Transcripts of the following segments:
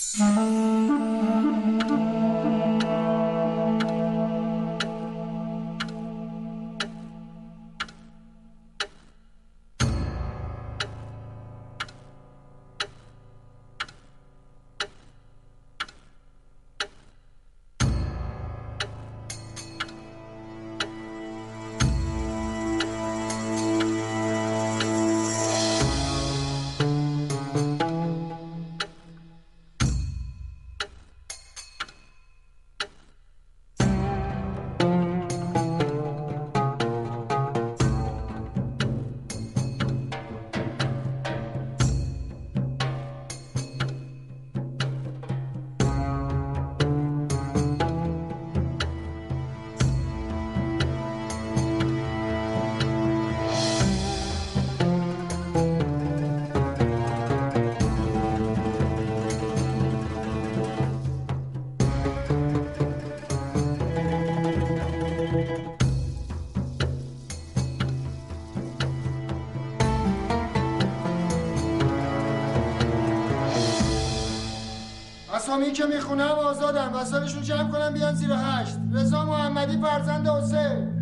اسامی که میخونم آزادن، وسایلشون جمع کنم بیان زیر 8. رضا محمدی فرزند حسین،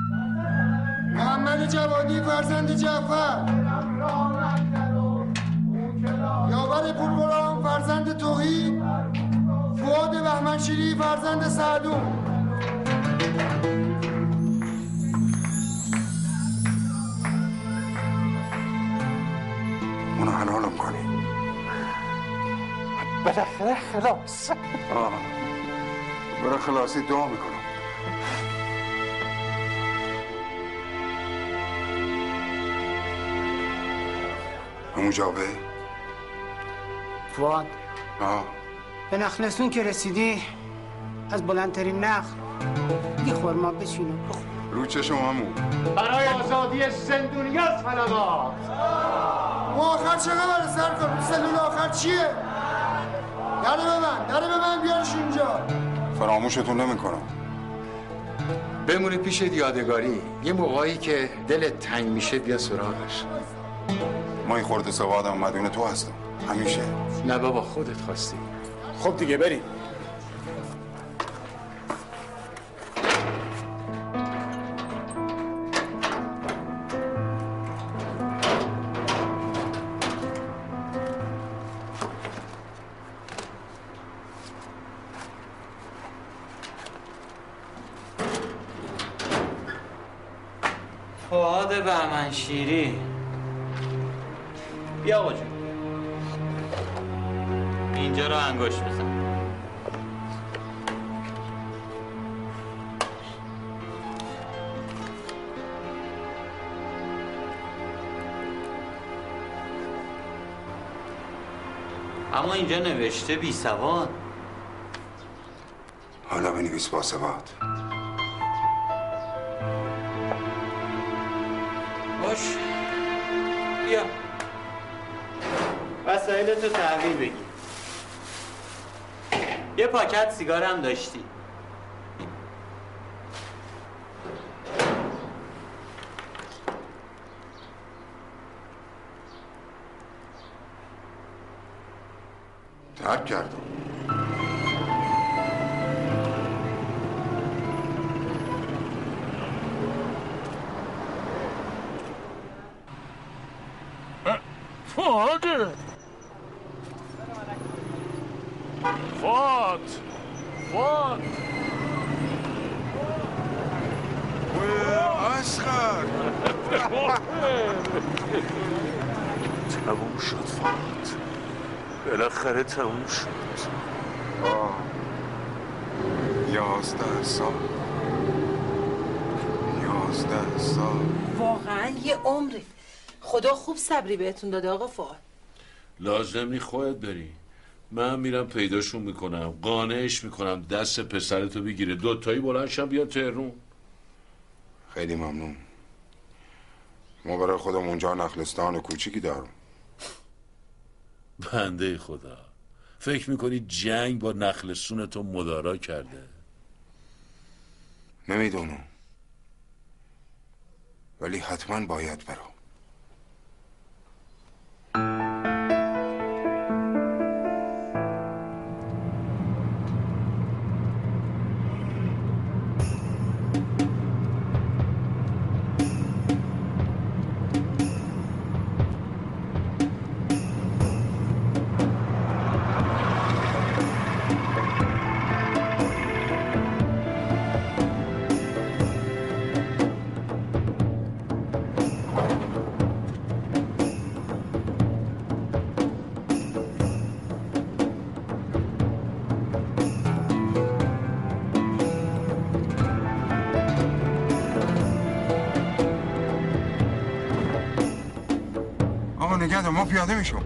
محمد جوادی فرزند جعفر، یاور پولگرام فرزند توحید، فؤاد بهمنشیری فرزند سعدون. اونو حلالم کنی بالاخره خلاص. برای خلاصی دعا میکنم. همون جابه فؤاد به نخلستون که رسیدی از بلندترین نخل یه خورما بچین و بخور. رو چشم همون برای آزادی زندونیات فلوات. ما آخر چه خبره سرکار؟ سلول آخر چیه؟ دره به من بیارش اینجا. فراموشتون نمیکنم. بمونید پیش یادگاری، یه موقعی که دلت تنگ میشه بیا سراغش. ما این خورده سوادم مدیون تو هستم همیشه. نه بابا خودت خواستی. خب دیگه بریم. فؤاد بهمنشیری، بیا آقا جون، اینجا رو انگشت بزن. اما اینجا نوشته بی سواد. حالا بنویس با سواد. باش بیا وسایلتو تحویل بگیر. یه پاکت سیگار هم داشتی. ترک کردم. فؤاد اسخر تموم شد فؤاد، بالاخره تموم شد. 11 سال واقعا یه عمره. خدا خوب صبری بهتون داده آقا فؤاد. لازم نی خودت بری، من میرم پیداشون میکنم، قانعش میکنم دست پسرتو بگیره، دوتایی بلندشم بیا تهرون. خیلی ممنون. ما برای خودم اونجا نخلستان کوچیکی دارم. بنده خدا، فکر میکنی جنگ با نخلستون تو مدارا کرده؟ نمیدونم، ولی حتما باید برم. نگه دار، ما پیاده میشم.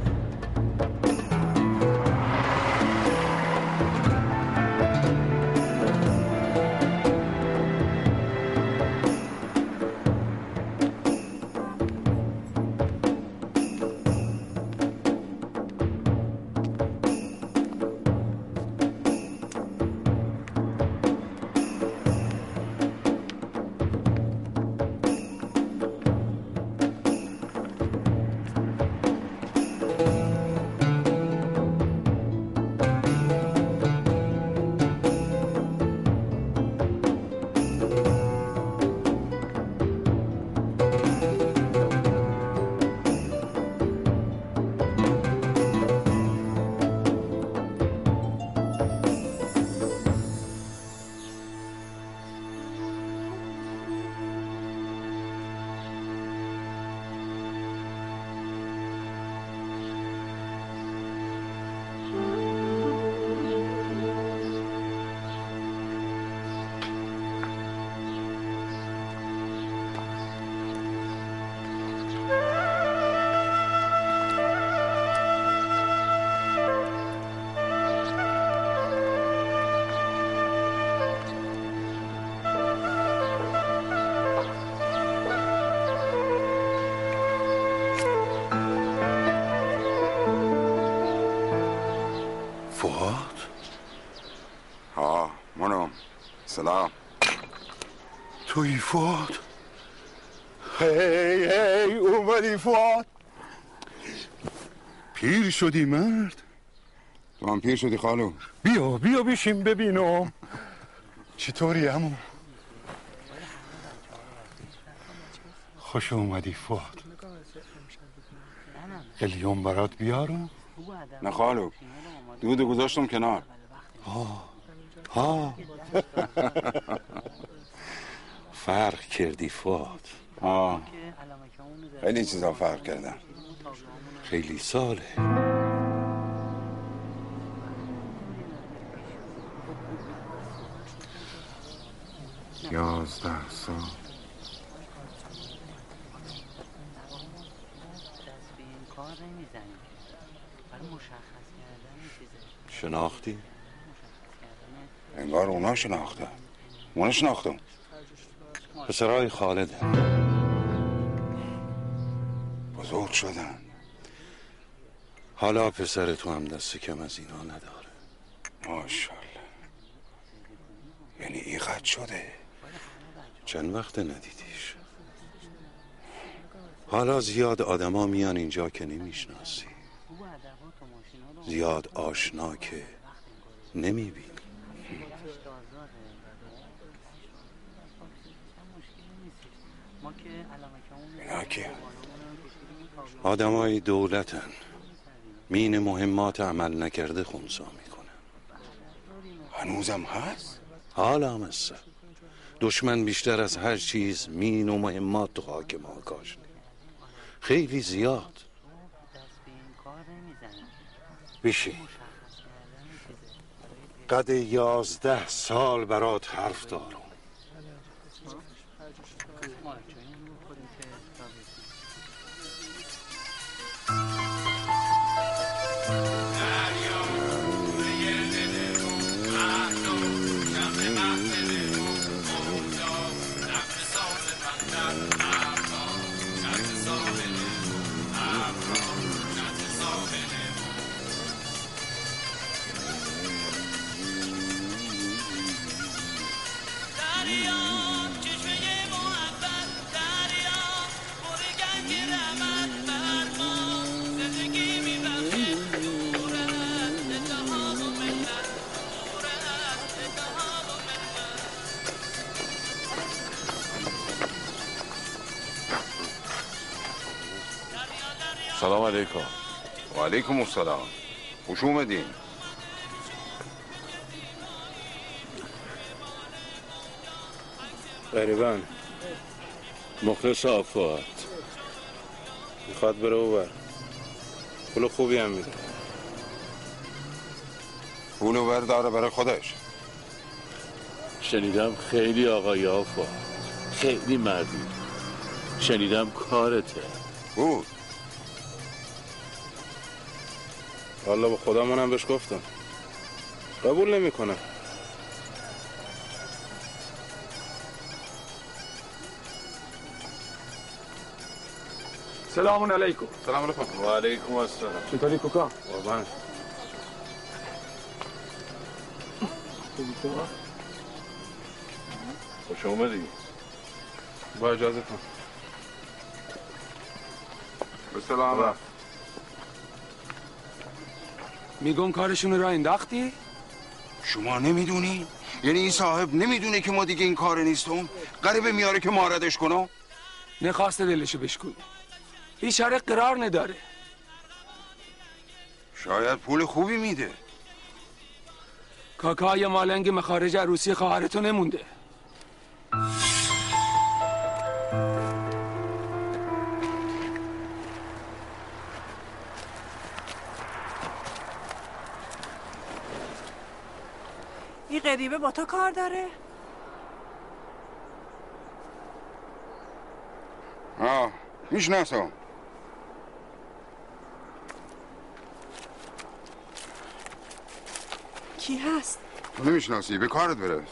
سلام. توی فؤاد؟ هی اومدی فؤاد؟ پیر شدی مرد؟ تو هم پیر شدی خالو. بیا بشین ببینم چطوری عمو؟ خوش اومدی فؤاد. قلیون برات بیارم؟ نه خالو، دودو گذاشتم کنار. ها فرق کردی فؤاد. خیلی چیزا فرق کردم. خیلی ساله. یازده سال. شناختی؟ انگار اونا شناخته. اونا شناختم. پسرای خالده. بزرگ شدن. حالا پسر تو هم دست کم از اینا نداره. ماشاءالله. یعنی اینقدر شده؟ چند وقت ندیدیش؟ حالا زیاد آدما میان اینجا که نمیشناسی. زیاد آشنا که نمیبینی. اینا که آدمای دولتن. مین مهمات عمل نکرده خونسا میکنن. هنوزم هست؟ حالا هم هست. دشمن بیشتر از هر چیز مین و مهمات تو خاک ما کاشته. خیلی زیاد. بشین. قد 11 سال برات حرف دارم. سلام علیکم. و علیکم السلام. خوش اومدین. غریبان مخلص آفات میخواد بره اوبر. پول خوبی هم میده. پولو برداره برای خودش. شنیدم خیلی آقای آفات، خیلی مردی. شنیدم کارته. بود والا به خدا منم بهش گفتم قبول نمیکنه. سلام علیکم. سلام علیکم. و علیکم السلام. چطوری کوکا؟ قربان. خوش اومدی. با اجازهتون. به سلامت. میگم کارشون را انداختی؟ شما نمیدونی؟ یعنی این صاحب نمیدونه که ما دیگه این کار نیستم؟ غریبه میاره که ماردش کنم؟ نخواسته دلشو بشکنه. بیچاره قرار نداره. شاید پول خوبی میده. کاکای مالنگ مخارج عروسی خواهرتو نمونده. این غریبه با تو کار داره؟ میشناسم. کی هست؟ تو نمیشناسی، به کارت برس.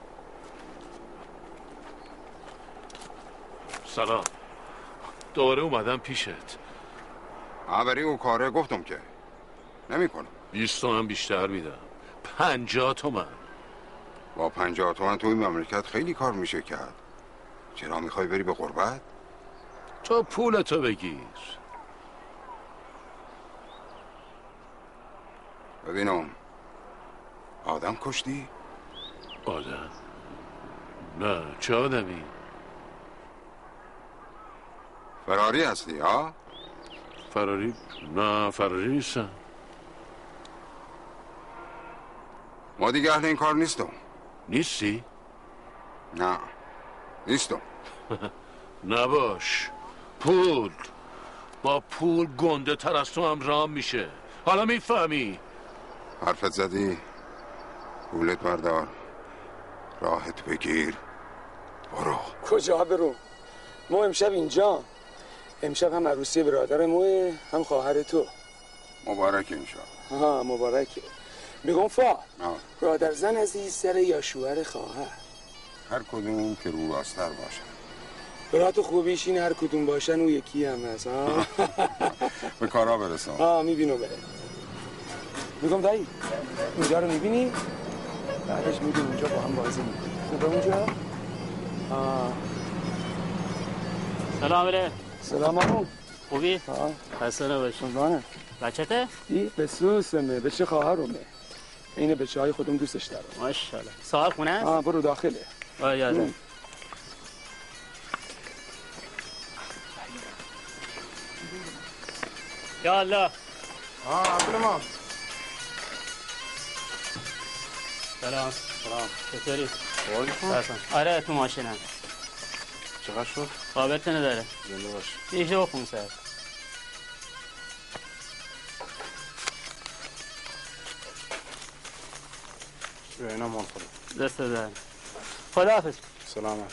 سلام. دوباره اومدم پیشت. برای او کاره گفتم که نمیکنم. 20 تومن بیشتر میدم. 50 تومن. با 50 تومن تو این مملکت خیلی کار میشه کرد. چرا میخوای بری به غربت؟ تو پولتو بگیر. ببینم آدم کشتی؟ آدم؟ نه، چه آدمی؟ فراری هستی ها؟ فراری؟ نه، فراری نیستم. ما دیگه اهل این کار نیستم. نیستی؟ نه نیستم. نباش. پول با پول گنده تر از تو هم رام میشه. حالا میفهمی؟ حرفت زدی، پولت بردار، راحت بگیر، برو. کجا برو؟ ما امشب اینجا. امشب هم عروسی برادر موه هم خواهر تو. مبارک انشاءالله. ها مبارکه. میگم فا برادر زن عزیز سر یا شوهر خواهر؟ هر کدوم که رو راستر باشن. برات خوبیش این هر کدوم باشن او یکی هم هست. به کارا برسم. میبینم بره. میگم دایی اونجا رو میبینی؟ بعدش میبینی اونجا با هم بازی میکنی. خوبه اونجا؟ سلام علیکم. سلام علیکم. خوبی؟ خسته نباشی. بچته؟ این بسوسمه، بچه خواهرمه. اینه بچه های خودم دوستش دارم. ماشاءالله. صاحب خونه است؟ برو داخله. یادم. یا الله. عبدالمان. سلام. چطوری؟ آره تو ماشینم. چقدر شد؟ قابلت نداره. زنده باش. 18500. به اینا مال خدا. دست در. خداحافظ. سلام.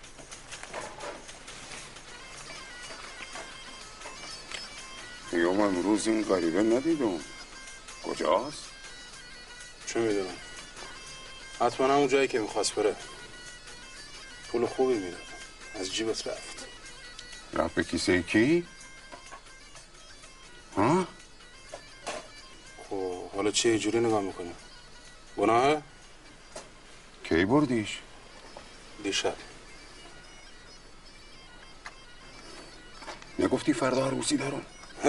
یوم امروز این غریبه ندیدم. کجاست؟ چه میدونم. حتما همون جایی که میخواست بره. پول خوبی میداد. از جیبت رفت. رفت به کیسه کی؟ ها؟ خب حالا چه جوری نگاه میکنی؟ گناهه؟ کی بردیش؟ دیشب. نگفتی فردا عروسی دارم؟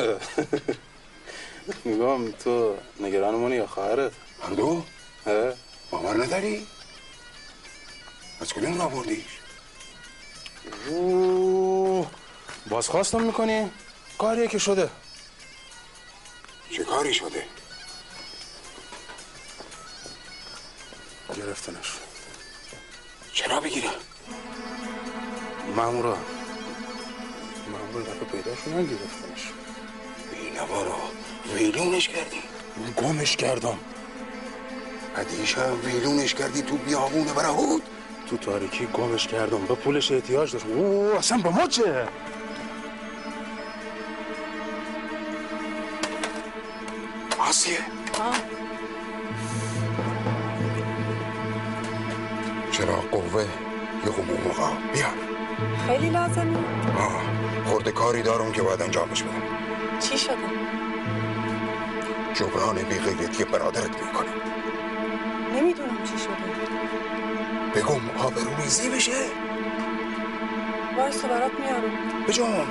میگم تو نگران منی یا خواهرت؟ هر دو؟ باور نداری؟ از کدوم را بردیش؟ بازخواستم میکنی؟ کاریه که شده. چه کاری شده؟ گرفتنش. چرا بگیرم؟ مامورا دفعه پیداشون نگرفتنش. بینوارا ویلونش کردی؟ گمش کردم. دیشب ویلونش کردی تو بیابون برهود؟ تو تاریکی گمش کردم. به پولش احتیاج داشت. اصلا به ما چه؟ آسیه چرا قوه یه قمومقا بیا خیلی لازمی؟ خورده کاری دارم که باید انجامش بدم. چی شده؟ جبران بی‌غیرتی برادرت میکنم. نمیدونم چی شده. بگم آبروریزی بشه. وایسا برات میارم. بجام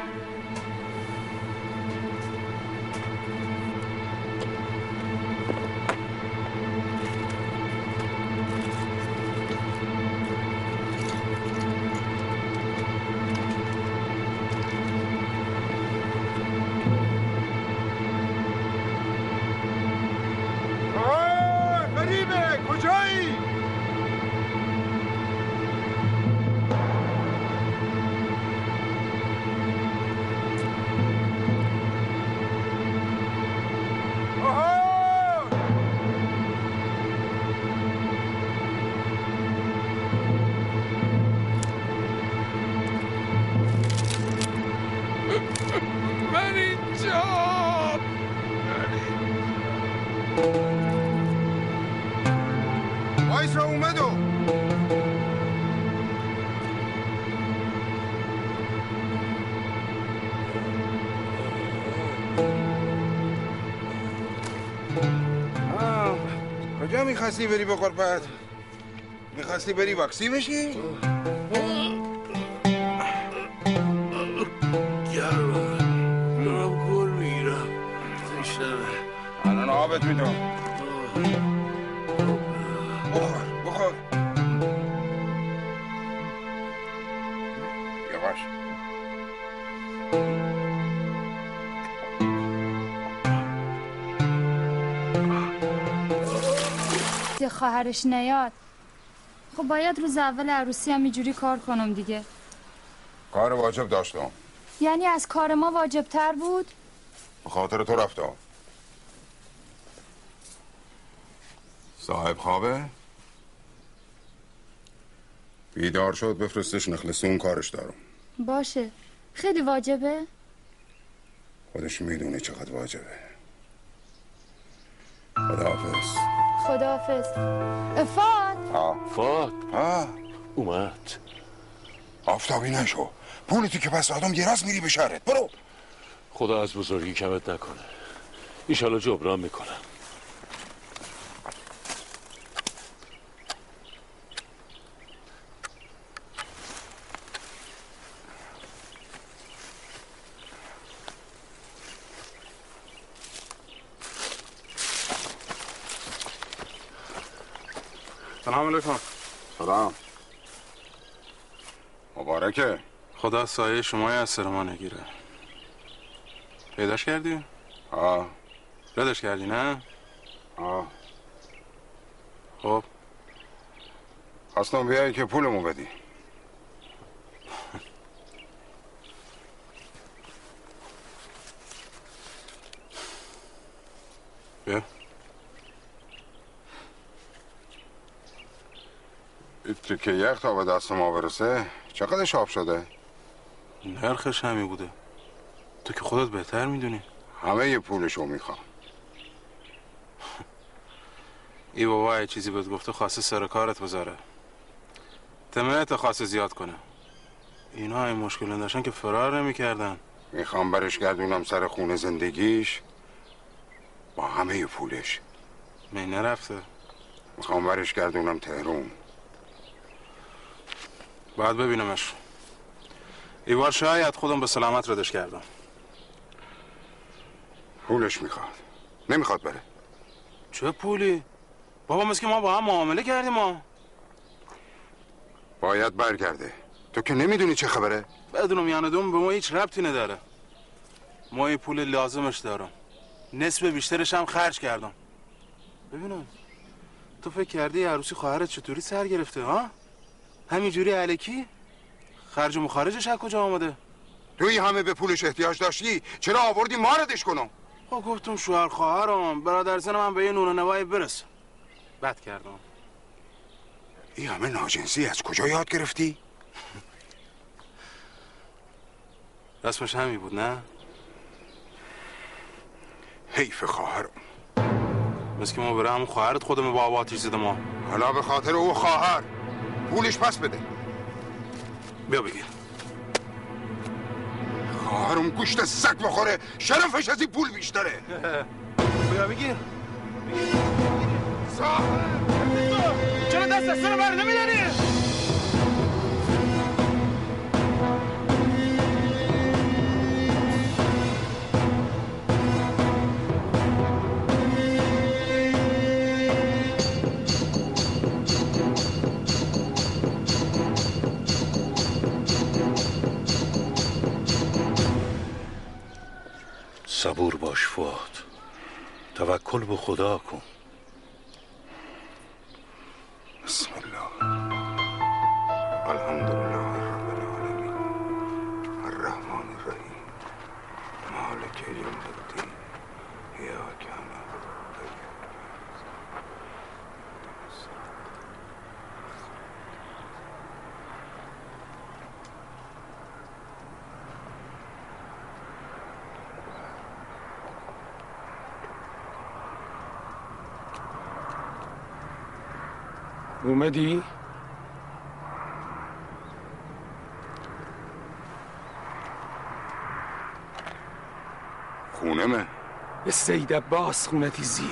وایسا اومدو کجا میخواستی بری به قربت؟ میخواستی بری واکسی بشی؟ دارم گل میگیرم تشنمه الان آبت میدم بخور یواش خواهرش نیاد خب باید روز اول عروسی هم اینجوری کار کنم دیگه. کار واجب داشتم. یعنی از کار ما واجب تر بود؟ به خاطر تو رفتم. صاحب خوابه؟ بیدار شد بفرستش نخلستون کارش دارم. باشه. خیلی واجبه؟ خودش میدونه چقدر واجبه. خداحافظ. خداحافظ. فات. فات اومد. آفتابی نشو. پولتی که پس آدم یه راست میری به شهرت. برو. خدا از بزرگی کمت نکنه. ایشالا جبران میکنم. سلام علیکم. سلام. مبارکه. خدا سایه شمای از سر ما نگیره. پیداش کردی؟ ردش کردی نه؟ خب خواستم بیایی که پولمو بدی. بیا. تو که یخ تا به دست ما برسه چقدر آب شده؟ نرخش همی بوده. تو که خودت بهتر میدونی. همه یه پولشو میخوام. ای بابا یه چیزی بهت گفته خواسته سر کارت بذاره. تمنیت خواسته زیاد کنه. اینا این مشکل داشتن که فرار نمیکردن. میخوام برش گردونم سر خونه زندگیش با همه پولش. می نرفته. میخوام برش گردونم تهرون. باید ببینمش. ایوار شاید خودم به سلامت ردش کردم. پولش میخواد. نمیخواد بره. چه پولی؟ بابا مثل که ما با هم معامله کردیم ما. باید برگرده. تو که نمیدونی چه خبره؟ بدونم یعنی دوم به ما هیچ ربطی نداره. ما این پول لازمش دارم. نصف بیشترش هم خرج کردم. ببینم تو فکر کردی عروسی خواهرت چطوری سر گرفته ها؟ همینجوری الکی؟ خرج و مخارجش از کجا آمده؟ توی همه به پولش احتیاج داشتی چرا آوردی ما ردش کنم؟ خب گفتم شوهر خواهرم برادرزن من به یه نون و نوای برسه. بد کردم. این همه ناجنسی از کجا یاد گرفتی؟ رسمش همین بود نه؟ حیف خواهرم. مثل که ما برای همون خواهرت خودمون با آتیش زده ما. حالا به خاطر او خواهر پولش پس بده. بیا بگیر. خواهرم گوشت سگ بخوره، شرفش از این پول بیشتره. بیا بگیر. چرا دست از سر بر نمیداری؟ صبور باش فؤاد، توکل به خدا کن. بسم الله. الحمدلله رب العالمین الرحمن الرحیم مالک یوم الدین ایاک نعبد و ایاک اومدی؟ خونمه. سید عباس خونتی زیره.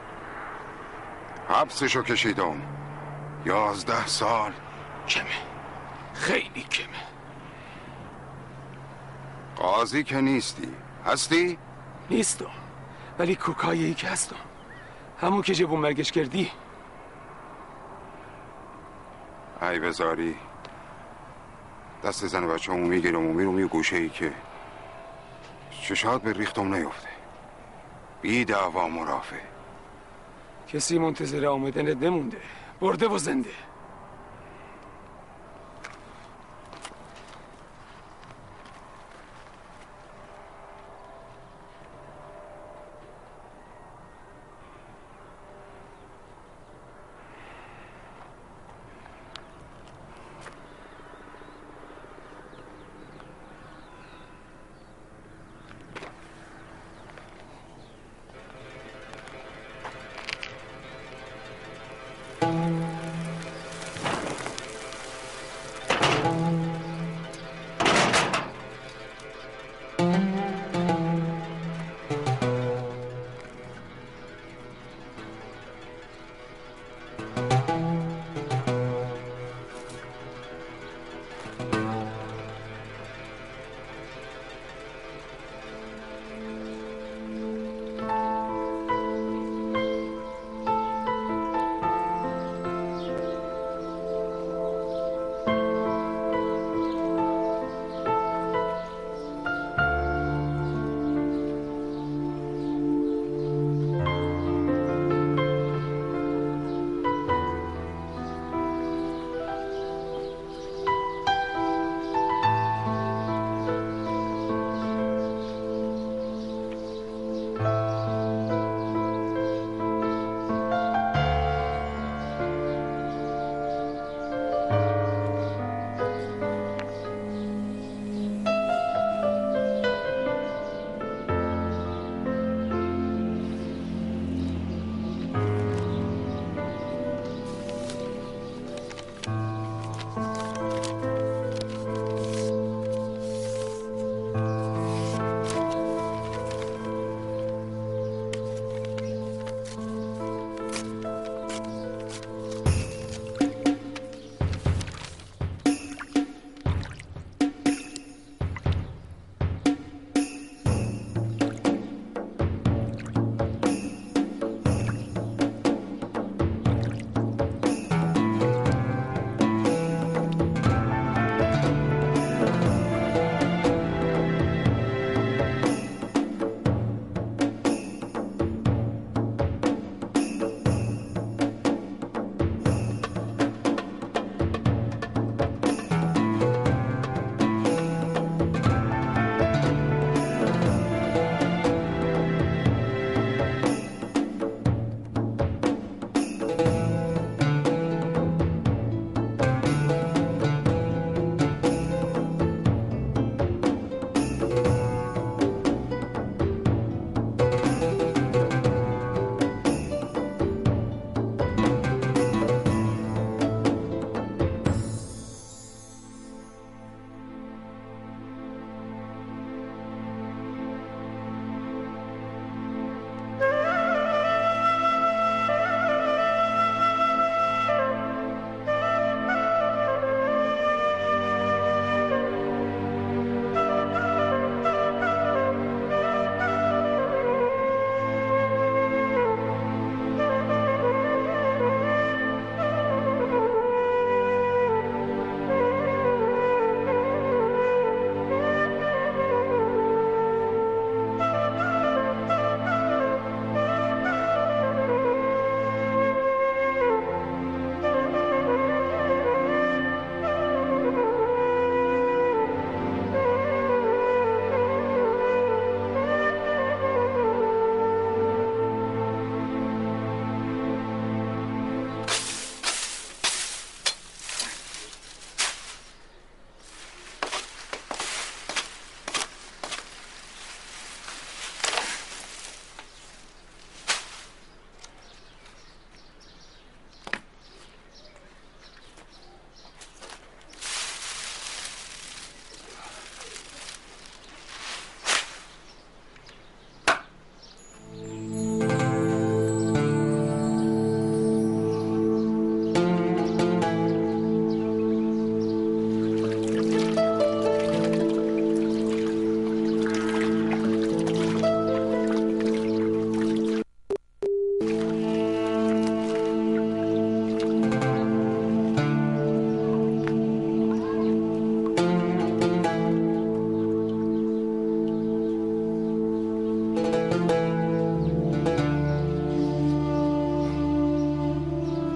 حبسشو کشیدم 11 سال. کمه، خیلی کمه. قاضی که نیستی، هستی؟ نیستم، ولی کوکایی که هستم. همون که جبون مرگش کردی. ای بذاری دست زن بچه همو میگیرم و میرم یه گوشه ای که چشات به ریختم نیفته. بی دعوا مرافع. کسی منتظر آمدنت نمونده، برده و زنده.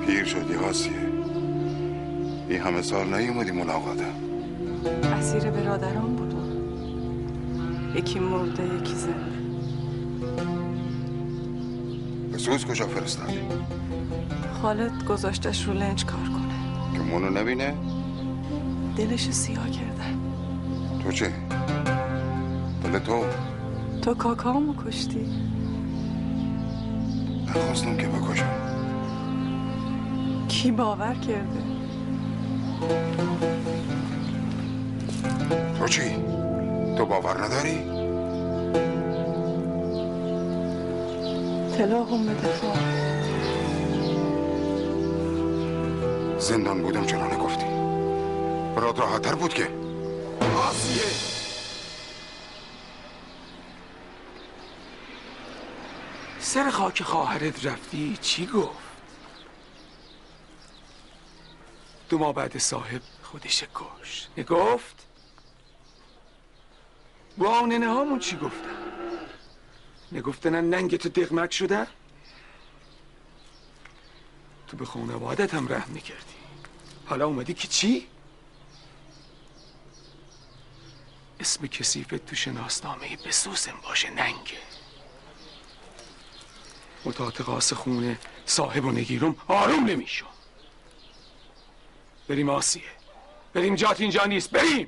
پیر شدی آسیه. این همه سال نیومدی ملاقاتم. اسیر برادران بودم. یکی مرده یکی زنده. بسوز کجا فرستادی؟ خالد گذاشتش رو لنج کار کنه که منو نبینه؟ دلش سیاه کردن. تو چه؟ دل تو کاکامو کشتی. نخواستم که بکشم. کی باور کرده؟ تو چی؟ تو باور نداری؟ طلاقم بده فا. زندان بودم چرا نگفتی؟ برات راحت‌تر بود که آسیه. سر خاک خواهرت رفتی چی گفت؟ 2 ماه بعد صاحب خودش کشت. نگفت؟ با ننه هامون چی گفتن؟ نگفتن ننگ تو دقمک شدن؟ تو به خانوادت هم رحم میکردی. حالا اومدی که چی؟ اسم کثیفت تو شناسنامه بسوسم باشه ننگه. متعاط قاس خونه صاحب و نگیرم آروم نمیشم. بریم آسیه. بریم جات اینجا نیست. بریم.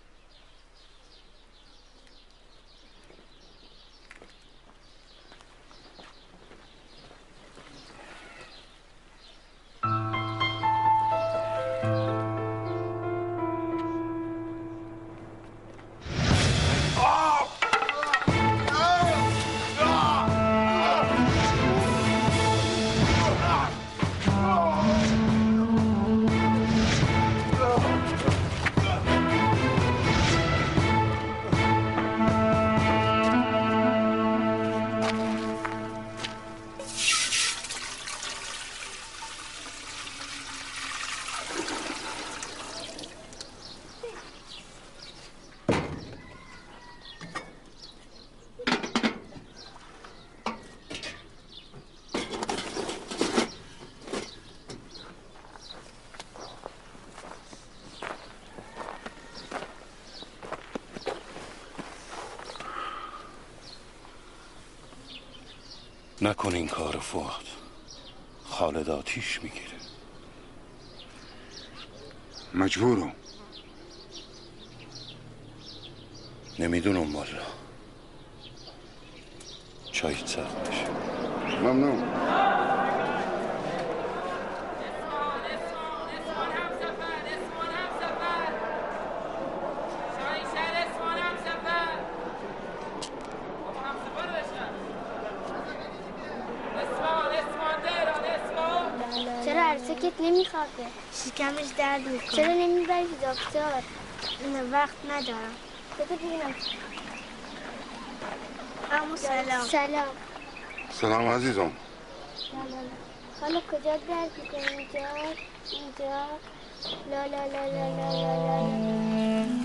نکن این کار فؤاد. خالد آتیش میگیره. مجبورم. نمیدونم والا. چایت سرد بشه. ممنون. چرا عروسکت نمیخوابه؟ شکمش درد میکنه. چرا نمیبری دکتر؟ نه وقت ندارم. بده ببینم. عمو سلام. سلام. سلام عزیزم. حالا کجا درد میکنه؟ اینجا لا لا لا لا لا لا لا.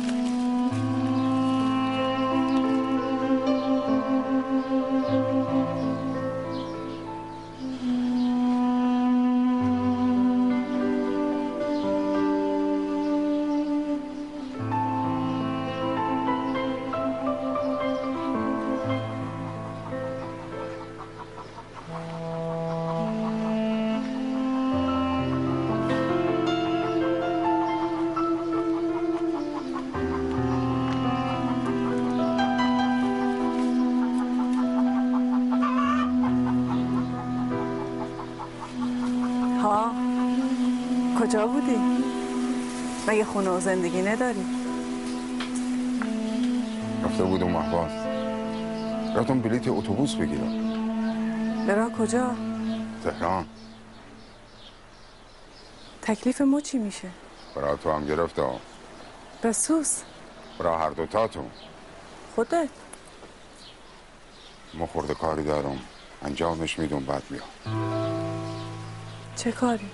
کجا بودی؟ مگه خونه و زندگی نداری؟ رفته بودم احواز. رفتم بلیت اتوبوس بگیرم. برا کجا؟ تهران. تکلیف ما چی میشه؟ برای تو هم گرفتم. بسوس. برای هر دوتاتون. خودت؟ ما خورده کاری دارم. انجامش میدم بعد میام. چه کاری؟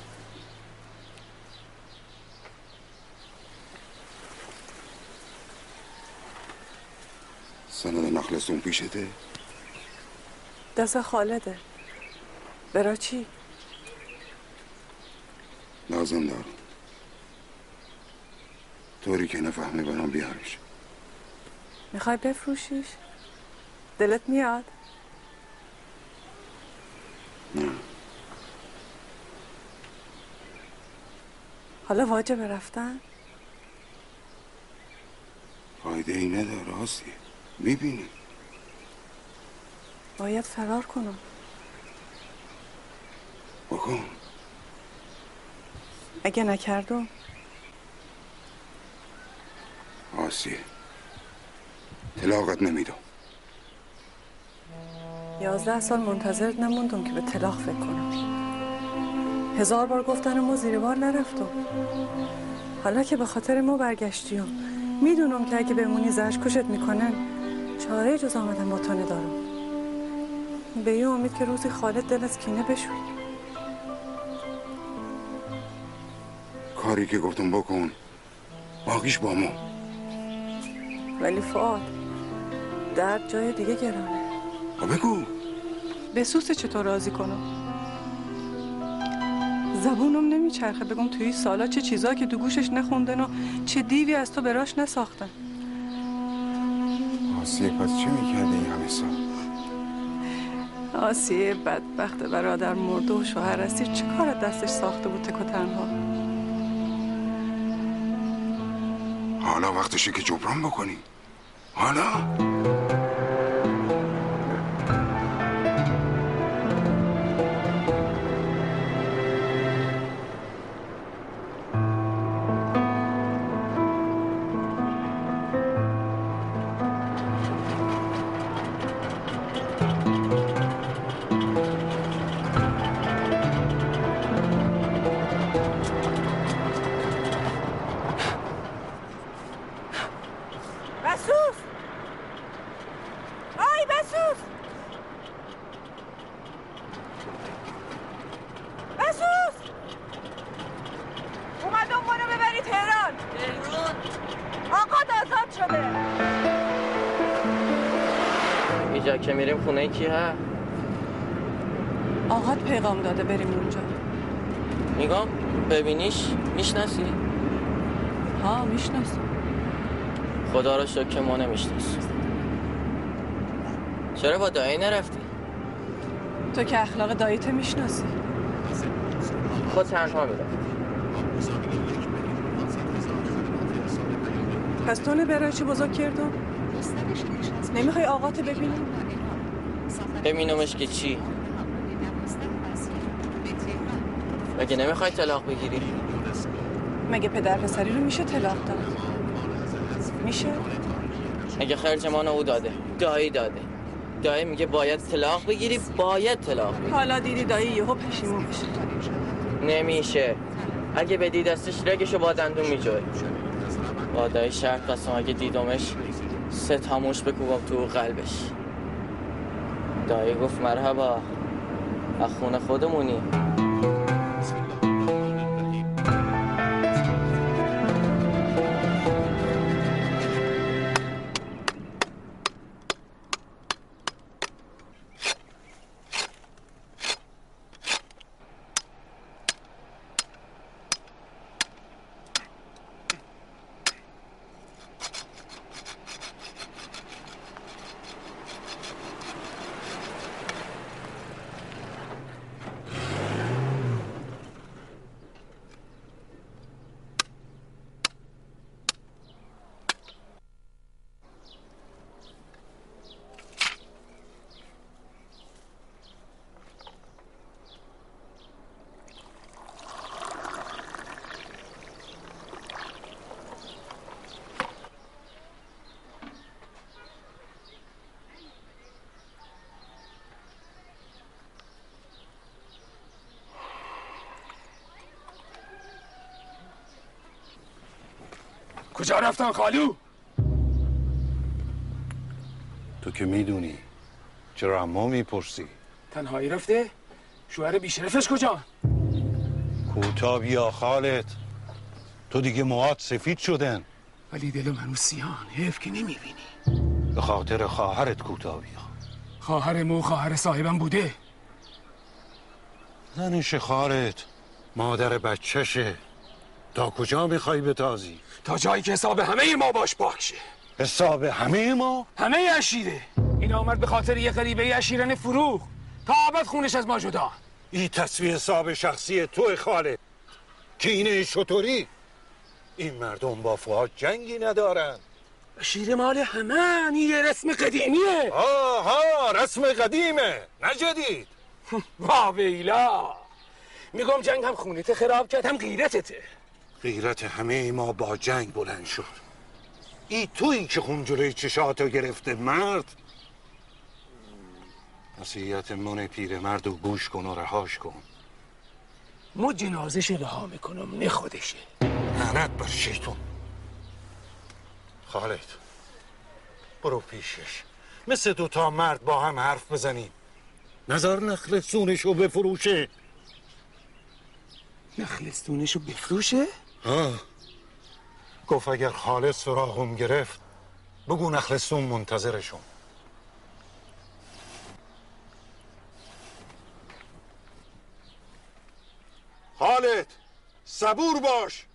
سند نخلستون پیشته؟ دست خالده. برا چی؟ لازم دارم. طوری که نفهمی برام بیارش. میخوای بفروشیش؟ دلت میاد؟ نه. حالا واجبه رفتن؟ فایده ای نداره آسیه. میبینی باید فرار کنم. بکن. اگه نکردم آسیه طلاقت نمیدم. 11 سال منتظرت نموندم که به طلاق فکر کنم. 1000 بار گفتن ما زیر بار نرفتم. حالا که به خاطر ما برگشتیم میدونم که اگه بمونی زهش کشت میکنن، چاره جز آمدن با تو ندارم. به این امید که روزی خالد دل از کینه بشوید. کاری که گفتم بکن، باقیش با ما. ولی فؤاد درد جای دیگه گرانه. بگو. به سوس چطور راضی کنم؟ زبونم نمیچرخه بگم توی سالا چه چیزا که تو گوشش نخوندن و چه دیوی از تو براش نساختن. آسیه پس چه میکرده این همه سال؟ آسیه بدبخت برادر مرده و شوهر اسیر چه کار دستش ساخته بود تک و تنها؟ حالا وقتشه که جبران بکنی. حالا که میریم خونه کی ها؟ آقات پیغام داده بریم اونجا. میگم ببینیش میشناسی؟ ها میشناسی. خدا رو شکر که ما نمیشناسی. چرا با دایی نرفتی؟ تو که اخلاق داییت میشناسی. خود تنها میرم. پس تو برای چی بزرگ کردم؟ نمیخوای آقات ببینی؟ ببینمش که چی؟ مگه نمیخوای طلاق بگیری؟ مگه پدر پسری رو میشه طلاق داد؟ میشه؟ مگه خرج ما او داده؟ دایی داده. دایی میگه باید طلاق بگیری، باید طلاق بگیری. حالا دیدی دایی یهو پشیمون بشه. نمیشه. اگه بدی دستش رگشو با دندون میجوی. با دایی شرط بستم اگه دیدمش ستاموش بکوبم تو قلبش. دایی گفت مرحبا، از خونه خودمونی. کجا رفتن خالو؟ تو که میدونی، چرا اما میپرسی؟ تنهایی رفته؟ شوهر بیشرفش کجا؟ کوتا بیا خالد، تو دیگه موهات سفید شدن. ولی دلم هنوز سیان، حیف که نمیبینی. به خاطر خواهرت کوتا بیا. خواهر مو خواهر صاحبم بوده. زنش خالد مادر بچهشه. تا کجا میخوای بتازی؟ تا جایی که حساب همه ما باش پاک شه. حساب همه ما؟ همه عشیره. این آمد به خاطر یه غریبه عشیرن فروخ تا ابد خونش از ما جدا. این تصویه حساب شخصی تو خاله که اینه شطوری. این مردم با فؤاد جنگی ندارن. عشیره مال همه. این یه رسم قدیمیه. آها رسم قدیمه نه جدید. واویلا میگم جنگ هم خونت خراب کرد هم غیرتته. غیرت همه ما با جنگ بلند شد. ای تویی که خون جلوی چشاتو گرفته مرد. نصیحت من پیرمرد و گوش کن و رهاش کن. ما جنازش رها میکنم نه خودشه. لعنت بر شیطون. خالد برو پیشش مثل دوتا مرد با هم حرف بزنیم. نظر نخلستونشو بفروشه. نخلستونشو بفروشه؟ گفت اگر خالد سراغم گرفت بگو نخلستون منتظرشون. خالد صبور باش.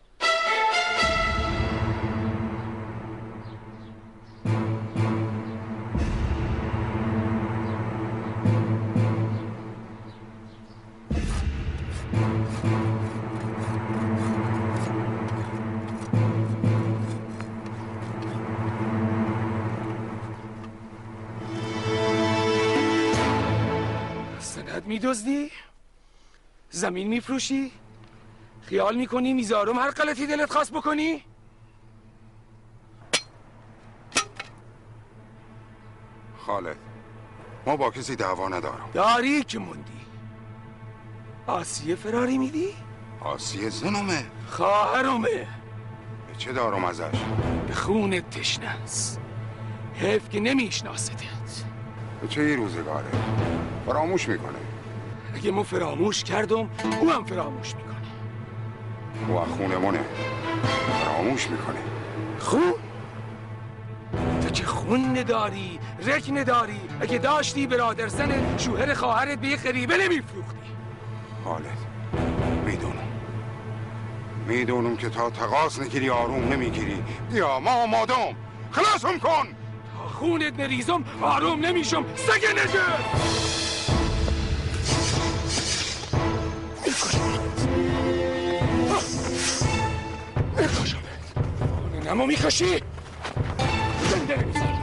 سند میدزدی؟ زمین میفروشی؟ خیال میکنی میذارم هر غلطی دلت خواست بکنی؟ خالد ما با کسی دعوا ندارم. داری که موندی. آسیه فراری میدی؟ آسیه زنومه. خواهرمه. به چه دارم ازش؟ به خونت تشنه است. حیف که نمیشناستت. به چه روزگاره؟ فراموش میکنه. اگه ما فراموش کردم او هم فراموش میکنه. او خونمونه فراموش میکنه. خون؟ تو که خون نداری رک نداری. اگه داشتی برادر زن شوهر خواهرت به یه غریبه نمیفروختی. خالد میدونم که تا تقاس نگیری آروم نمیگیری. بیا ما آمادم خلاصم کن. تا خونت نریزم آروم نمیشم سگ نجر. میکشم نمو میکشی زنده نمیذارمت.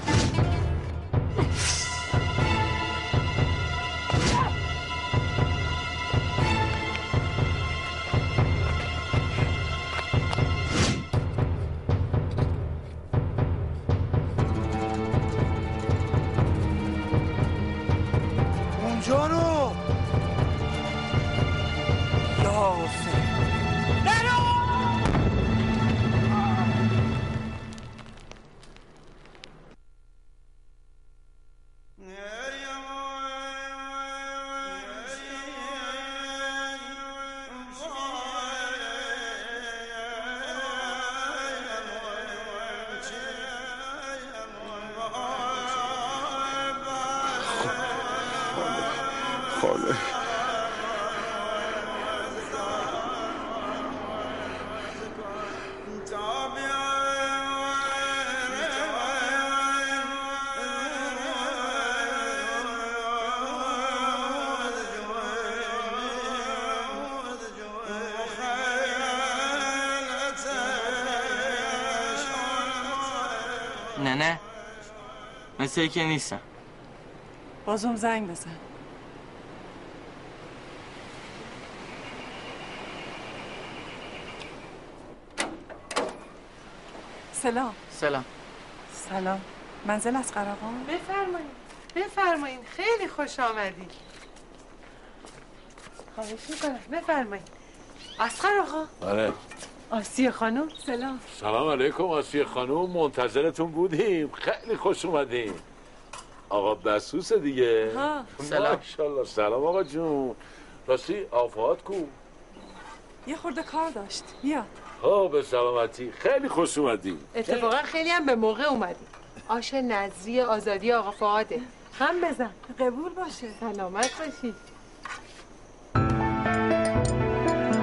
اونجا رو یاسه خالد نه مثل که نیستم. بازم زنگ بزن. سلام. سلام. منزل از قراقان؟ بفرمایین خیلی خوش آمدید. خواهش میکنم بفرمایین. اسقر آقا. آره. آسیه خانم. سلام علیکم آسیه خانم. منتظرتون بودیم. خیلی خوش اومدین. آقا بسوس دیگه. سلام. ماشاءالله. سلام آقا جون. راستی آفات کو؟ یه خورده کار داشت. بیا. به سلامتی. خیلی خوش اومدین. اتفاقا خیلی هم به موقع اومدید. آش نظری آزادی آقا فؤاده. هم بزن. قبول باشه. سلامت باشید.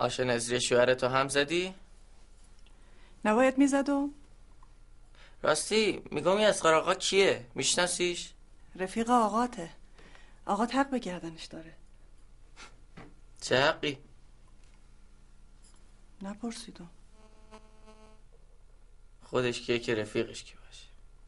آشه نظری شوهرتو هم زدی؟ نباید میزدم؟ راستی میگم این اصغر آقا کیه؟ میشناسیش؟ رفیق آقاته. آقات حق به گردنش داره. چه حقی؟ نپرسیدم. خودش کیه که رفیقش کی باشه؟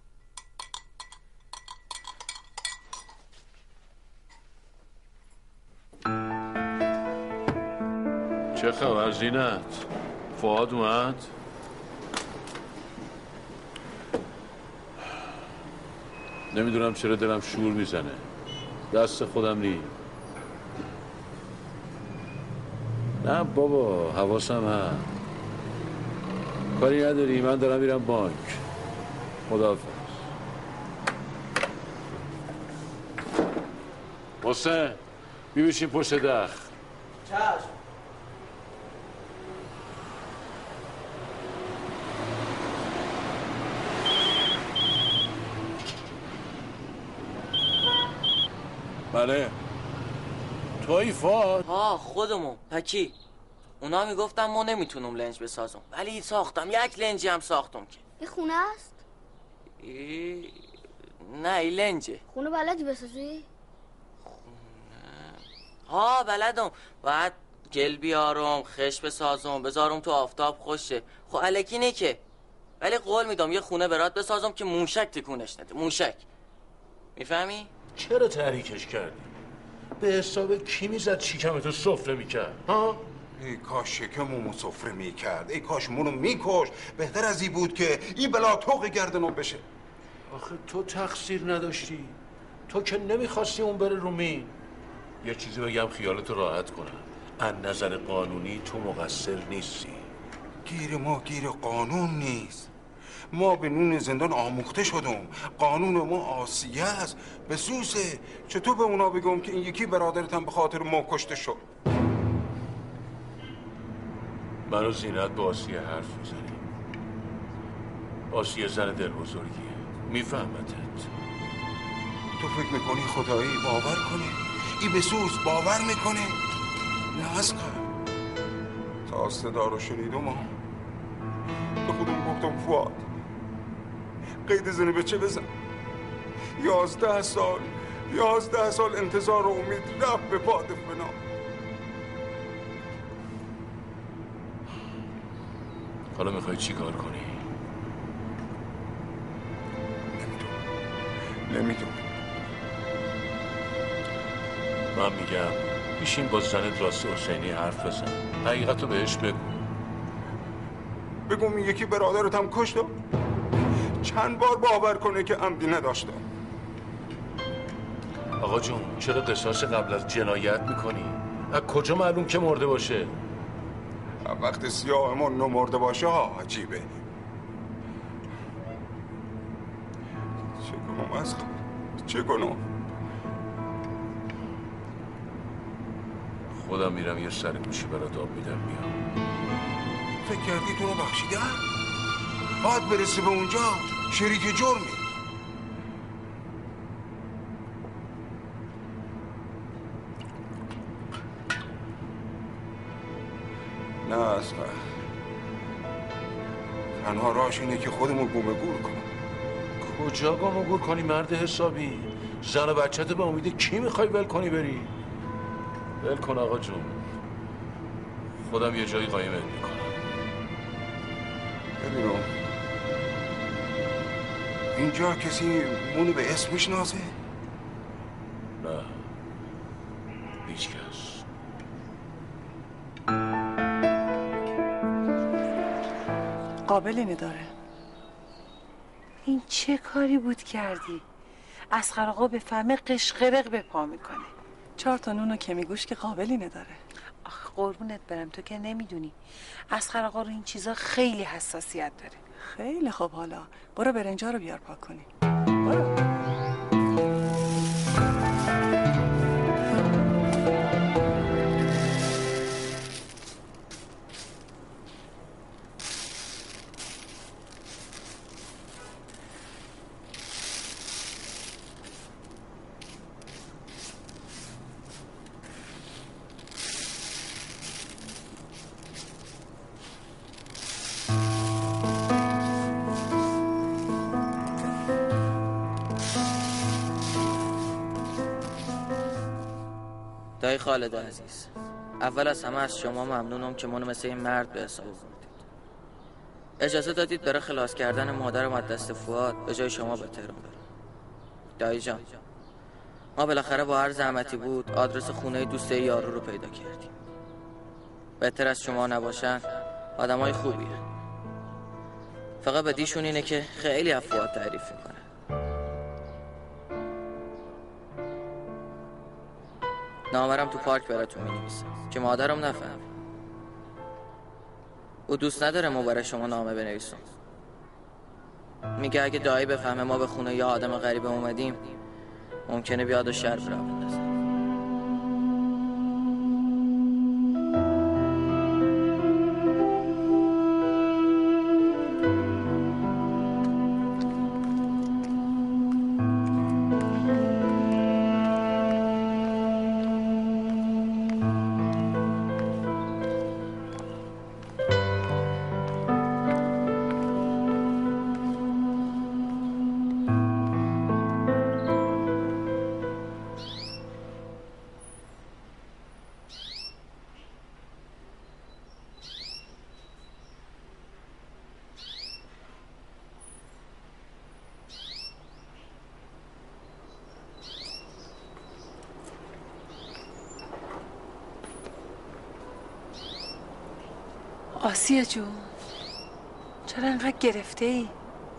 چه خبر زینت؟ فؤاد اومد؟ نمیدونم چرا دلم شور میزنه. دست خودم نی. نه بابا حواسم هست. کاری نداری، من دارم میرم بانک. خداحافظ. حسین بیبشین پشت دخ. چشم. بله توی فاد؟ ها خودمون. پکی اونا میگفتم ما نمیتونم لنج بسازم ولی ساختم. یک لنجی هم ساختم که. این خونه است؟ نه این لنجه. خونه بلدی بسازی؟ ها بلدم. باید گل بیارم، خش بسازم، بذارم تو آفتاب خوشه. خب الکی نه که. ولی قول میدم یه خونه برات بسازم که موشک تکونش نده. موشک. میفهمی؟ چرا تحریکش کردی؟ به حساب کی میزد شکمتو سفره میکرد؟ ها؟ ای کاش شکممو سفره میکرد، ای کاش منو میکش. بهتر از این بود که این بلا طوق گردنم بشه. آخه تو تقصیر نداشتی. تو که نمیخواستی اون بره رو مین. یه چیزی بگم خیالتو راحت کنم. از نظر قانونی تو مقصر نیستی. گیر ما گیر قانون نیست. ما به نون زندان آموخته شدم. قانون ما آسیه است. به سوسه چطور به اونا بگم که این یکی برادرتم به خاطر ما کشته شد؟ من و زینت با آسیه حرف میزنیم. آسیه زن دل بزرگیه. میفهمتت. تو فکر میکنی خدایی باور کنه؟ ای به سوس باور میکنه؟ نه اصغر. تا صدا رو شنیدم به خودم گفتم فؤاد قید زنی به چه بزن. 11 سال انتظار و امید رفت به باد فنا. حالا میخوای چی کار کنی؟ نمیدونم. من میگم بیشین با زنت راست حسینی حرف بزن. حقیقتو بهش بگو. بگم این یکی برادرتم کشتم. چند بار باور کنه که عمدی نداشتم. آقا جون چرا قصاص قبل از جنایت میکنی؟ از کجا معلوم که مرده باشه؟ وقت سیاهمون نمرده باشه ها عجیبه. چه کنم اصغر؟ چه کنم؟ خودم میرم یه سر گوشی برات آب میدم میام. فکر کردی تو رو بخشیده؟ باید برسه به اونجا شریک جرمی. نه اصغر. تنها راهش اینه که خودمو گومه گور کنم. کجا گم و گور کنی مرد حسابی؟ زن و بچه‌تو به امید کی میخوای ول کنی بری؟ ول کن آقا جون. خودم یه جایی قایمت میکنم. ببینم اینجا کسی مونو به اسم میشناسه؟ نه هیچ کس. قابلی نداره. این چه کاری بود کردی؟ اصغر آقا به فهمه قشقرق به پا میکنه. 4 تا نون و کمیگوش که قابلی نداره. آخ قربونت برم تو که نمیدونی. اصغر آقا رو این چیزا خیلی حساسیت داره. خیلی خوب. حالا برو برنجا رو بیار پاک کنی. برو. دایی خالد عزیز، اول از همه از شما ممنونم که منو مثل این مرد به حساب آوردید. اجازه دادید برای خلاص کردن مادرم از دست فؤاد به جای شما به تهران برم. دایی جان، ما بالاخره با هر زحمتی بود آدرس خونه دوست یارو رو پیدا کردیم. بهتر از شما نباشن، آدمای خوبیه. فقط بدیشون اینه که خیلی از فؤاد تعریف میکنه. نامرم تو پارک براتون می‌نویسم که مادرم نفهمه. او دوست نداره ما برای شما نامه بنویسم. میگه اگه دایی بفهمه ما به خونه یا آدم غریبه اومدیم ممکنه بیاد و شر برا بندازه. آسیه جون، چرا انقدر گرفته ای؟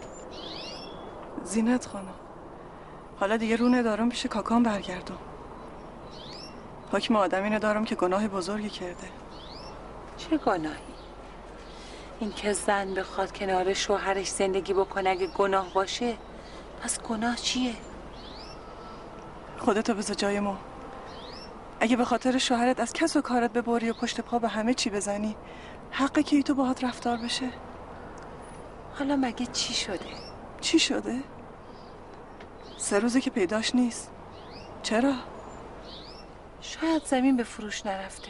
زینت خانم، حالا دیگه رو ندارم پیش کاکام برگردم. حکم آدمی ندارم که گناه بزرگی کرده. چه گناهی؟ این که زن بخواد کنار شوهرش زندگی بکنه اگه گناه باشه، پس گناه چیه؟ خودتو بذار جای ما. اگه به خاطر شوهرت از کس و کارت ببری و پشت پا به همه چی بزنی، حقه که ای تو باهات رفتار بشه. حالا مگه چی شده؟ چی شده؟ 3 روزه که پیداش نیست. چرا؟ شاید زمین به فروش نرفته.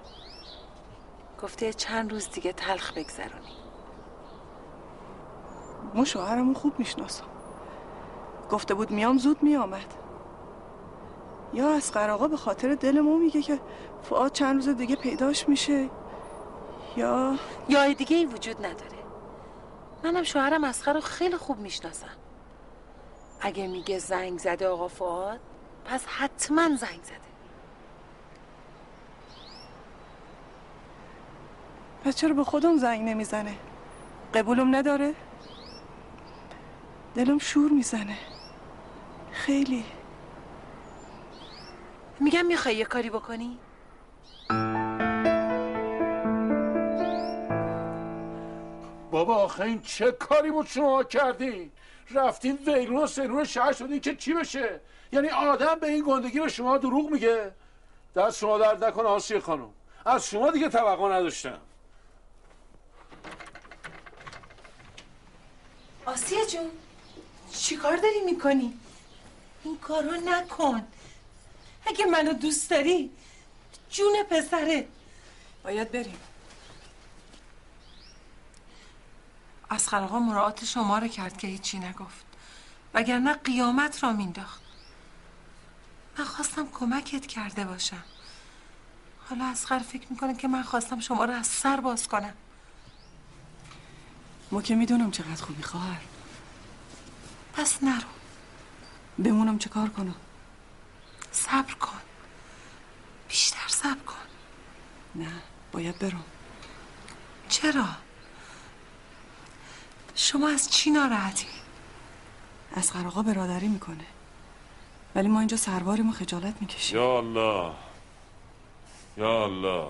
گفته چند روز دیگه تلخ بگذرونی. ما شوهرمو خوب میشناسم. گفته بود میام زود میامد. یا اصغر آقا به خاطر دل ما میگه که فؤاد چند روز دیگه پیداش میشه، یا دیگه ای وجود نداره. منم شوهرم اصغر رو خیلی خوب میشناسم. اگه میگه زنگ زده آقا فؤاد، پس حتما زنگ زده. پس چرا به خودم زنگ نمیزنه؟ قبولم نداره؟ دلم شور میزنه خیلی. میگم میخوای یه کاری بکنی؟ بابا آخه این چه کاری بود شما کردین؟ رفتین ویلون و سرون شهر شدین که چی بشه؟ یعنی آدم به این گندگی به شما دروغ میگه؟ دست شما درد نکنه آسیه خانم، از شما دیگه توقع نداشتم. آسیه جون، چی کار داری میکنی؟ این کارو نکن. اگه منو دوست داری، جون پسره. باید بریم. اصغر آقا مراعات شما رو کرد که هیچی نگفت، وگرنه قیامت را مینداخت. من خواستم کمکت کرده باشم. حالا اصغر فکر میکنه که من خواستم شما رو از سر باز کنم. ما که میدونم چقدر خوبی خواهر. پس نرو. بمونم چه کار کنم؟ صبر کن، بیشتر صبر کن. نه، باید برم. چرا؟ شما از چی ناراحتی؟ اصغر آقا برادری میکنه، ولی ما اینجا سرباریم و خجالت میکشیم. یا الله یا الله.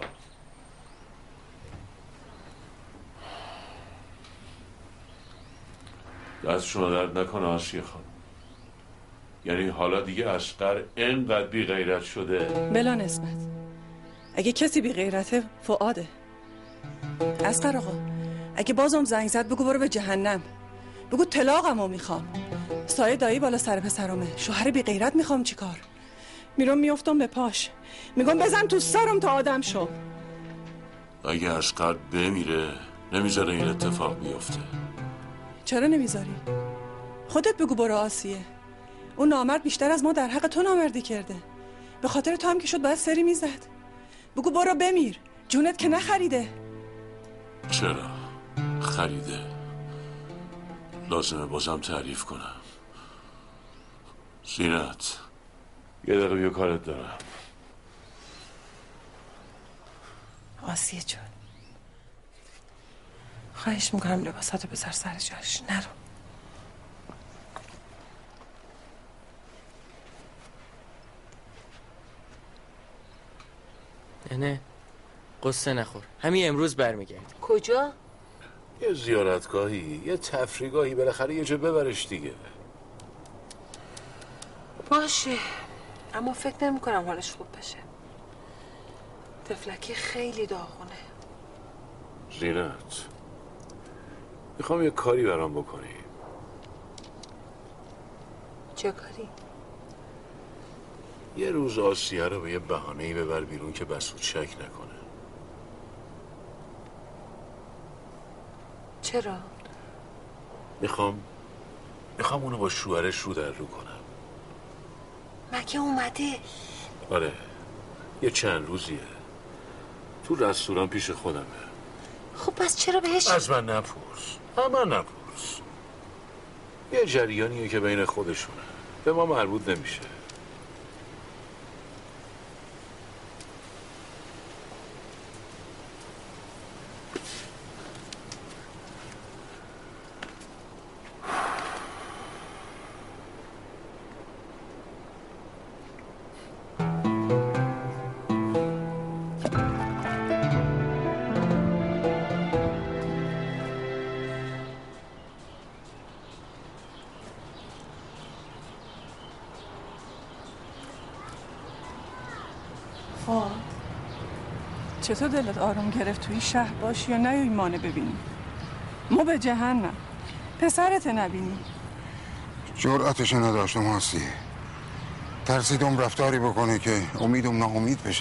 دست شما درد نکنه آسیه خانم. یعنی حالا دیگه اصغر اینقدر بی غیرت شده؟ بلا نسبت، اگه کسی بی غیرته فؤاده. اصغر آقا اگه بازم زنگ زد بگو برو به جهنم، بگو طلاقمو میخوام. سایه دایی بالا سر پسرمه، شوهر بی غیرت میخوام چیکار؟ میرم میافتم به پاش، میگم بزن تو سرم تا آدم شو. اگه اصغر بمیره نمیذاره این اتفاق بیفته. چرا نمیذاری؟ خودت بگو برو آسیه. اون نامرد بیشتر از ما در حق تو نامردی کرده. به خاطر تو هم که شد باید سری میزد. بگو برو بمیر، جونت که نخریده. چرا؟ خریده. لازمه بازم تعریف کنم. زینت، یه دقیقه بیا کارت دارم. آسیه جون، خواهش میکنم لباساتو بذار سر جاش، نرو. نه قصه نخور، همین امروز برمیگردی. کجا؟ یه زیارتگاهی، یه تفریحگاهی، بالاخره یه جا ببرش دیگه. باشه، اما فکر نمی کنم حالش خوب بشه. تفلکی خیلی داغونه. زینت، میخوام یه کاری برام بکنی. چه کاری؟ یه روز آسیه رو به یه بهانه‌ای ببر بیرون که بسود شک نکنه. چرا؟ میخوام اونو با شوهرش رو در رو کنم. مگه اومده؟ آره، یه چند روزیه. تو رستوران پیش خودمه. خب پس چرا بهش؟ از من نپرس، من نپرس. یه جریانیه که بین خودشونه، به ما مربوط نمیشه. چطور دلت آروم گرفت توی شهر باشی یا نیایی مانه ببینی؟ ما به جهنم پسرت نبینی. جرأتش نداشتم آسیه. ترسیدم رفتاری بکنه که امیدم ناامید بشه.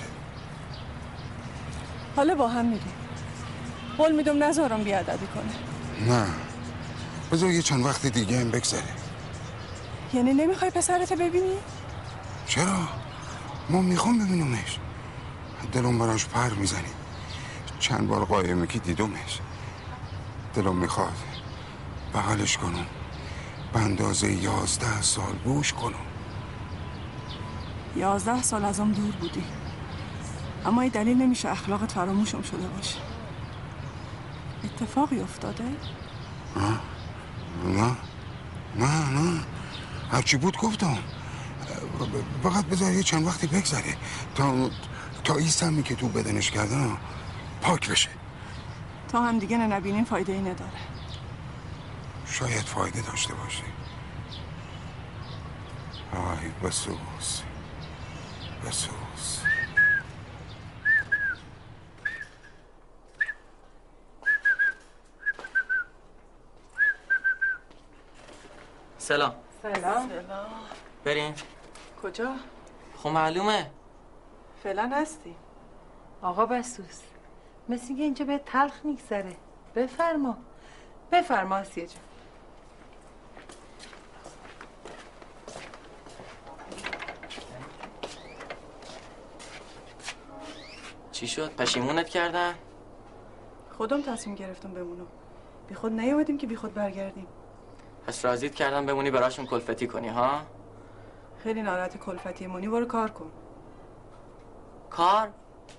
حالا با هم میریم. قول میدم نذارم بیادبی کنه. نه، بذار یه چند وقت دیگه هم بگذره. یعنی نمیخوای پسرت ببینی؟ چرا؟ ما میخوام ببینمش. دلم براش پر میزنی. چند بار قایمه که دیدمش. دلم میخواد بغلش کنم، به اندازه 11 سال گوش کنم. 11 سال ازم دور بودی، اما این دلیل نمیشه اخلاقت فراموشم شده باشه. اتفاقی افتاده؟ نه هرچی بود گفتم. فقط بذار یه چند وقتی بگذره تا این سمی که تو بدنش کردن پاک بشه. تا هم دیگه نبینین فایده ای نداره. شاید فایده داشته باشه. آی بسوس. سلام. بریم. کجا؟ خب معلومه. فعلا هستی. آقا بسوس، مثل اینکه اینجا به تلخ میگذره. بفرما آسیه جان. چی شد؟ پشیمونت کردن؟ خودم تصمیم گرفتم بمونم. بی خود نیومدیم که بی خود برگردیم. پس راضیت کردن بمونی براشون کلفتی کنی ها؟ خیلی ناراحت کلفتی مونی، برو کار کن. کار؟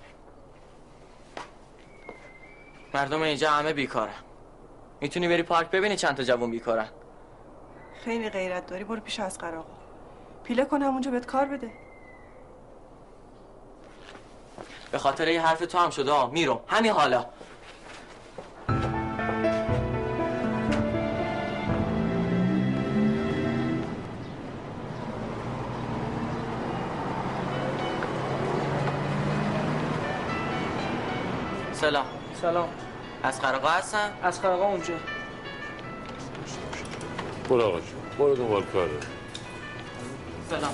مردم اینجا همه بیکارن. میتونی بری پارک ببینی چند تا جوون بیکارن. خیلی غیرت داری، برو پیش از آقا. پیله کن همونجا بهت کار بده. به خاطر یه حرف تو هم شده میرم همین حالا. سلام. اسقر آقا هستن؟ اسقر آقا اونجا. برو آقا جون، برو دنبال کاره. سلام.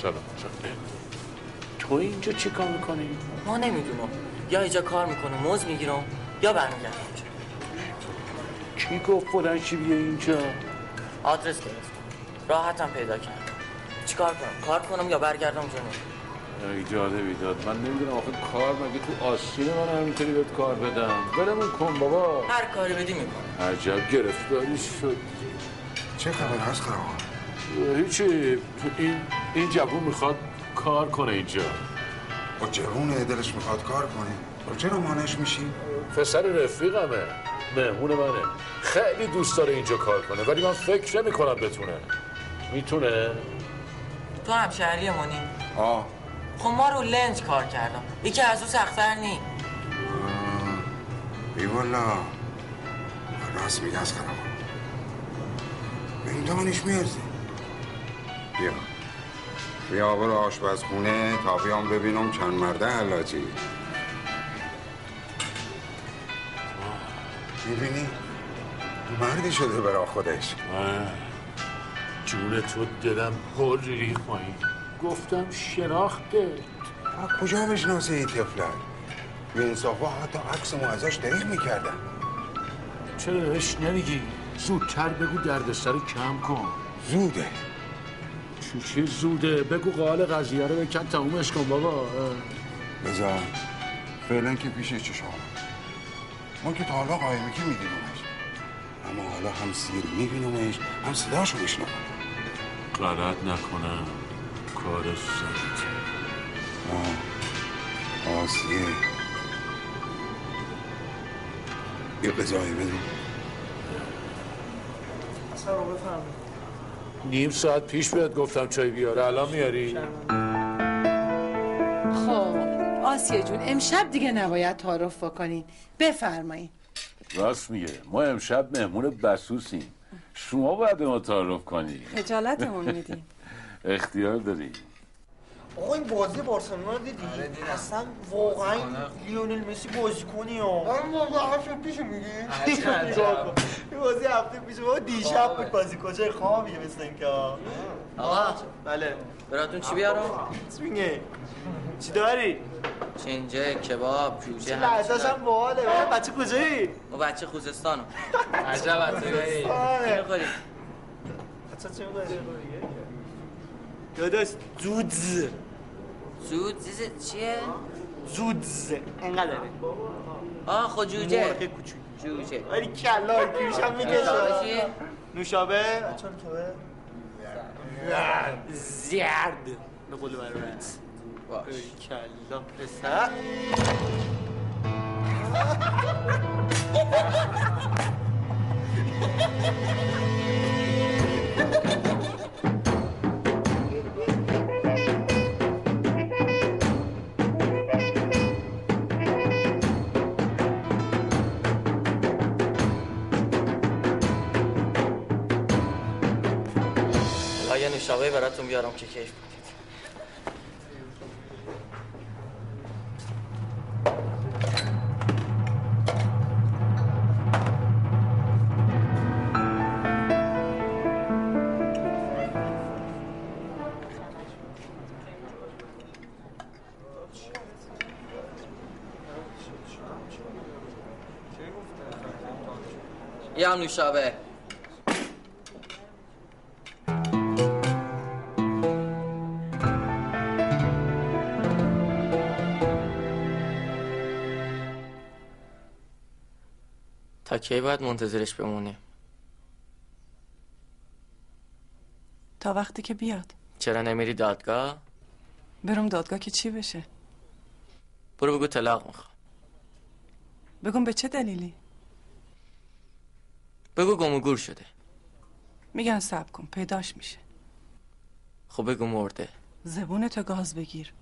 تو اینجا چی کار میکنی؟ ما نمیدونم، یا اینجا کار میکنم موز میگیرم یا برمیگردم اینجا. کی گفت بلند چی بیه اینجا؟ آدرس گرفتم، راحتم پیدا کردم. چیکار کنم؟ کار کنم یا برگردم جنوب؟ ایجاده بیداد من نمیدونم آخه کار مگه تو آستین من همینطوری بهت کار بدم برمون کن بابا. هر کاری بدی میکنم. عجب گرفتاری شد. چه خبر هست خرابا؟ هیچی این جوون میخواد کار کنه اینجا. با جوونه دلش میخواد کار کنه تو چرا مانعش میشی؟ پسر رفیقمه مهمون منه خیلی دوست داره اینجا کار کنه ولی من فکر نمی کنم بتونه. میتونه؟ تو همشهری مونی؟ آه خب ما رو لنج کار کردم یکی از اون سخت‌تر نی. ای والا راست میگه از خرابا به این دانش میارزی. بیا برو آشپزخونه تا بیام ببینم چند مرده حلاجی. میبینی؟ مردی شده برا خودش. جون تو دلم پر ریخ مایی. گفتم شناخته کجا بشناسه این طفله؟ به انصافا حتی عکسمو ازش دریغ میکردن. چرا بهش نمیگی؟ زودتر بگو دردسر کم کن. زوده چی زوده؟ بگو قال قضیه رو بکن تمومش کن بابا. بذار فعلا که پیش چشم ما که تا حالا قایمی که میدیدمش اما حالا هم سیر میبینمش هم صداشو میشنم. غلط نکنم کار سخت. آسیه یه قضایی بده. نیم ساعت پیش بهت گفتم چای بیاره الان میاری؟ خب آسیه جون امشب دیگه نباید تعارف بکنین بفرمایین. راست میگه ما امشب مهمون بسوسیم شما باید به ما تعارف کنی. خجالتمون میدیم. اختیار داری. آقا این بازی بارسلونا رو دیدی؟ اصلا واقعا لیونل مسی بازیکنی ها. اون موقع هفته پیش میگی؟ این بازی هفته پیش ما دیشب بود بازی کجای خوابیه مثل اینکه. آقا بله براتون چی بیارم؟ اسمینگه چی داری؟ چنجه کباب جوجه چه لحظه‌ش هم باحاله. بچه کجایی؟ ما بچه خوزستانم. عجب بچه‌ای. چی می‌خوری؟ بچه چی می‌خوری؟ داداش زودز چیه؟ زودز انقدره. خود جوجه مرغ کوچولو جوجه ولی کلای پیش هم میکشه. چیه؟ نوشابه چون توه زرد به قول برورت باش کلا پسر. یه نوشابه براتون بیارم که کیف کنید. یه هم نوشابه. تا کی باید منتظرش بمونیم؟ تا وقتی که بیاد. چرا نمیری دادگاه؟ برم دادگاه که چی بشه؟ برو بگو طلاق میخوام. بگم به چه دلیلی؟ بگو گم و گور شده. میگن صبر کن پیداش میشه. خب بگو مرده. زبونتو گاز بگیر.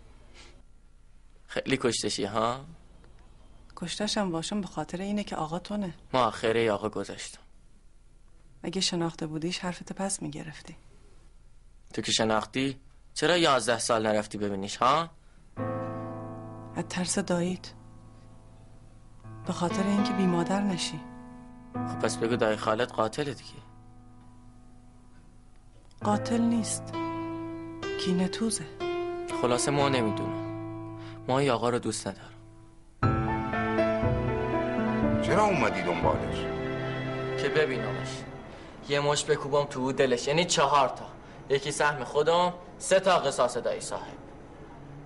خیلی کشتشی ها؟ کشتشم باشم به خاطر اینه که آقا تونه. ما آخره آقا گذاشتم. اگه شناخته بودیش حرفت پس میگرفتی. تو که شناختی چرا 11 سال نرفتی ببینیش ها؟ از ترس داییت. به خاطر اینکه بی مادر نشی. خب پس بگو دایی خالت قاتله دیگه. قاتل نیست کینه توزه. خلاصه ما نمیدونم. ما ای آقا رو دوست ندارم. چرا اومدی دنبالش؟ که ببینمش یه مش بکوبم تو دلش، یعنی 4 تا. یکی سهم خودم، 3 تا قصاص دایی صاحب.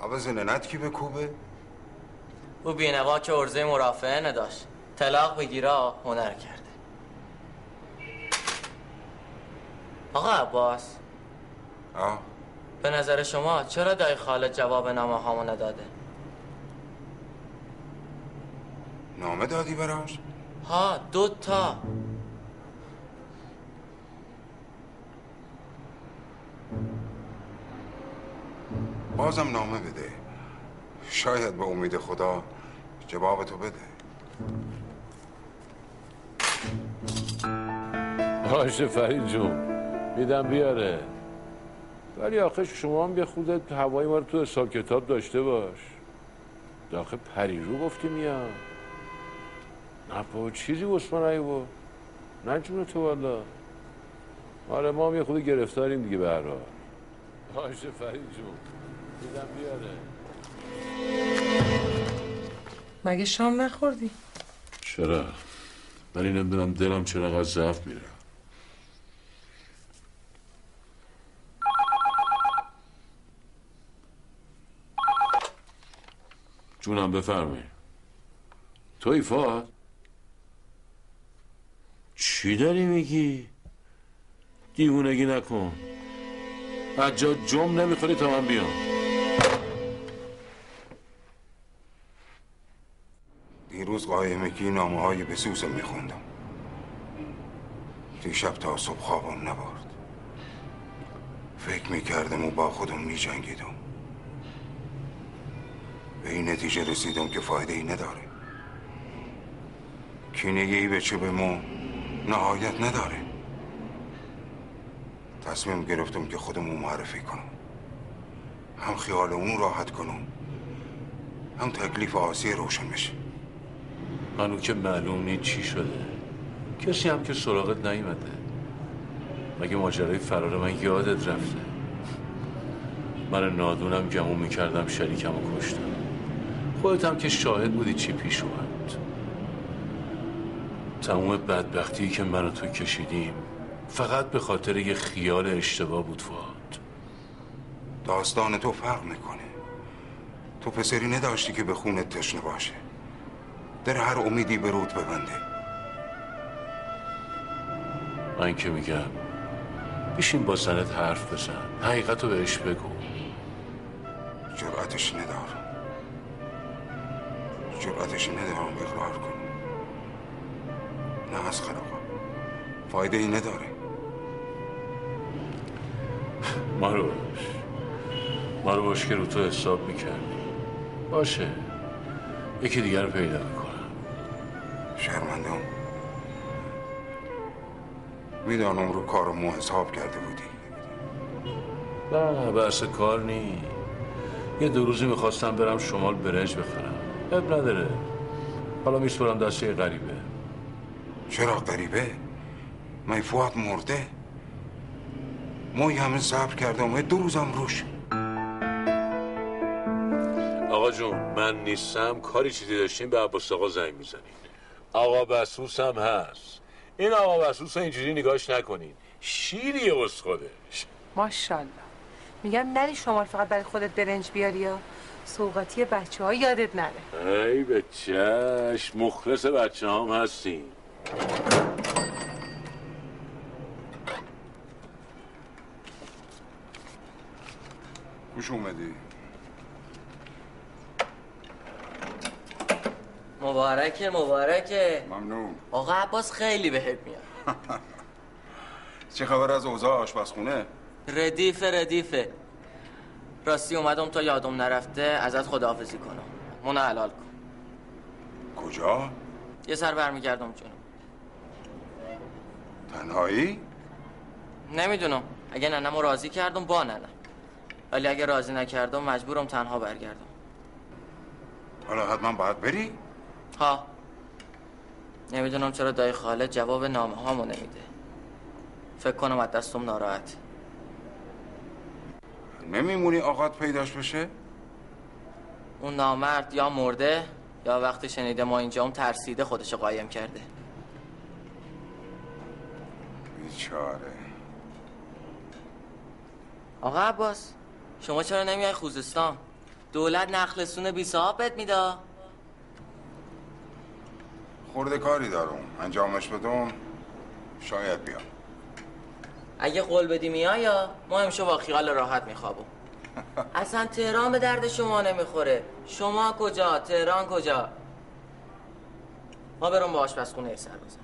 عوض ننت کی بکوبه؟ او بینوا که ارزه مرافعه نداشت، طلاق بگیرا هنر کرده. آقا عباس، به نظر شما چرا دایی خالد جواب نامه هامو نداده؟ نامه دادی براش؟ ها، 2 تا. بازم نامه بده، شاید به امید خدا جواب تو بده. باشه فرید جون، میدم بیاره. ولی آخه شما هم یه خودت هوای ما رو تو حساب کتاب داشته باش. آخه پریرو گفتی میام. نه بابا چیزی واسه من ایوا. نه جون تو والا. آره ما هم یه خود گرفتاریم دیگه به هر حال. باشه فرید جون، میدم بیاره. مگه شام نخوردی؟ چرا؟ ولی نمیدونم دلم چرا ضعف میره. جونم بفرمایید. توی فهد؟ چی داری میگی؟ دیوونگی نکن. از جا جم نمیخوری تا من بیام. دیروز قایمگی نامه های بسوسه میخوندم. دیشب تا صبح خوابم نبرد. فکر میکردم و با خودم میجنگیدم. به این نتیجه رسیدم که فایده ای نداره. کینه‌ای به چه به ما نهایت نداره. تصمیم گرفتم که خودمو معرفی کنم. هم خیال اون راحت کنم، هم تکلیف آسی روشن بشه. منو که معلوم نیست چی شده. کسی هم که سراغت نیومده. مگه ماجرای فرار من یادت رفته؟ من نادونم گمون میکردم شریکم رو کشتم. خودت هم که شاهد بودی چی پیش اومد. تمام بدبختی که من و تو کشیدیم فقط به خاطر یه خیال اشتباه بود فهد. داستان تو فرق میکنه. تو پسری نداشتی که به خونت تشنه باشه. در هر امیدی به رود ببنده. من که میگم بشین با سنت حرف بزن، حقیقت رو بهش بگو. جرأتش ندارم اقرار کنم. نه از خلاقا فایده ای نداره. ما رو باش که رو تو حساب میکردی. باشه یکی دیگر رو پیدا میکنم. شرمندم. میدانم رو کارمو حساب کرده بودی. نه بحث کار نی. یه 2 روزی میخواستم برم شمال برنج بخرم. اب نداره. حالا میسپرم دست یه غریبه. چرا غریبه؟ من فواد مرده. ما همه صبر کردم 2 روزم روش. آقا جون من نیستم، کاری چیزی داشتیم به عباس آقا زنگ میزنین. آقا بسوس هم هست. این آقا بسوس اینجوری نگاش نکنین. شیریه واسه خودش. ماشاءالله. میگم نری شمال فقط برای خودت برنج بیاری یا سوغاتی بچه ها یادت نره. ای به چشم، مخلص بچه هم هستین. خوش اومدی. مبارکه. ممنون. آقا عباس خیلی بهت میاد. چه خبر از اوضاع آشپزخونه؟ ردیفه. راستی اومدم تا یادم نرفته ازت خداحافظی کنم. منو حلال کن. کجا؟ یه سر برمیگردم جونم. تنهایی؟ نمیدونم. اگه ننمو راضی کردم با ننم، ولی اگه راضی نکردم مجبورم تنها برگردم. حالا حتما باید بری؟ ها. نمیدونم چرا دایی خالد جواب نامه هامو نمیده. فکر کنم از دستم ناراحت. نمیمونی آقات پیداش بشه؟ اون نامرد یا مرده یا وقتی شنیده ما اینجا ترسیده خودشو قایم کرده. بیچاره. آقا عباس شما چرا نمیای خوزستان؟ دولت نخلستون بی صاحب بهت میده. خورده کاری دارم انجامش بدم شاید بیام. اگه قول بدی میای یا ما همیشه با خیال راحت میخوابم. اصلا تهران به درد شما نمیخوره. شما کجا؟ تهران کجا؟ ما برم با آشپزخونه سر بزنم.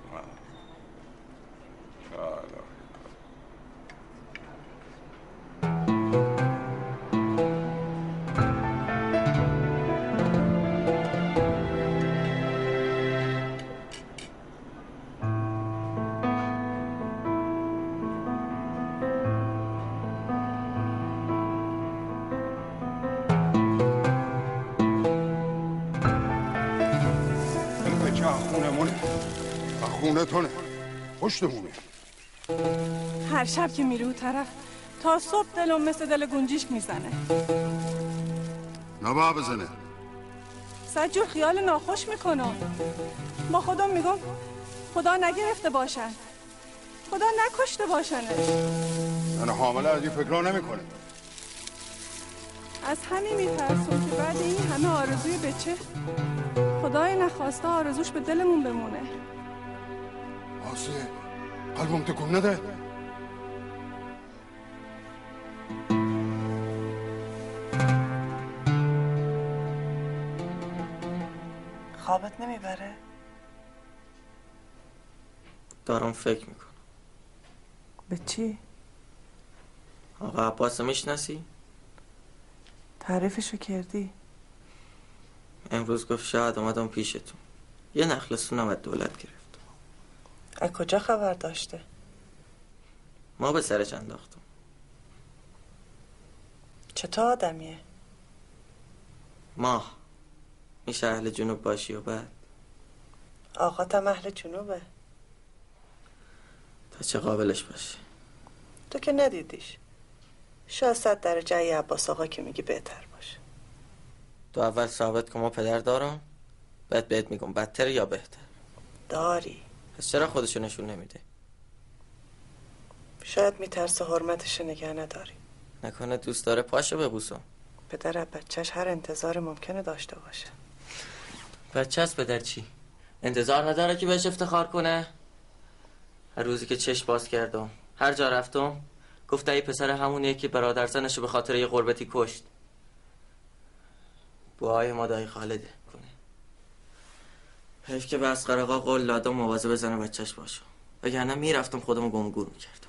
خونه تونه پشتمونه. هر شب که میره اون طرف تا صبح دلم مثل دل گنجیشک میزنه. نباید بزنه. صد جور خیال ناخوش میکنم. با خودم میگم خدا نگرفته باشن، خدا نکشته باشنه. من حامله از این فکرها نمیکنه. از همین میترسم که بعد این همه آرزوی بچه خدای نخواسته آرزوش به دلمون بمونه. آسیه قلبم تکون نده. خوابت نمیبره؟ دارم فکر میکنم. به چی؟ آقا عباس میشناسی؟ تعریفشو کردی؟ امروز گفت شاید اومدم پیشتون. یه نخلستون هم از دولت گرفت. از کجا خبر داشته؟ ما به سرش انداختم. چطور آدمیه؟ ماه میشه اهل جنوب باشی و بعد آقاتم اهل جنوبه. تا چه قابلش باشی؟ تو که ندیدیش. شاید 100 درجه ای عباس آقا که میگی بهتر باشه. تو اول ثابت کن ما پدر دارم، بعد بهت میگم بدتر یا بهتر. داری. پس چرا خودشو نشون نمیده؟ شاید میترسه حرمتش نگه نداری. نکنه دوست داره پاشو ببوسم. پدر بچهش هر انتظار ممکنه داشته باشه. بچه هست پدر چی؟ انتظار نداره که بهش افتخار کنه؟ هر روزی که چشم باز کردم هر جا رفتم گفته ای پسر همونیه که برادر زنشو به خاطر یه غربتی کشت. بوهای ما دایی خالده کنه. حیف که به اصغر آقا قول دادم مواظب بزنه بچهش باشم، وگرنه میرفتم خودمو گم گور میکردم.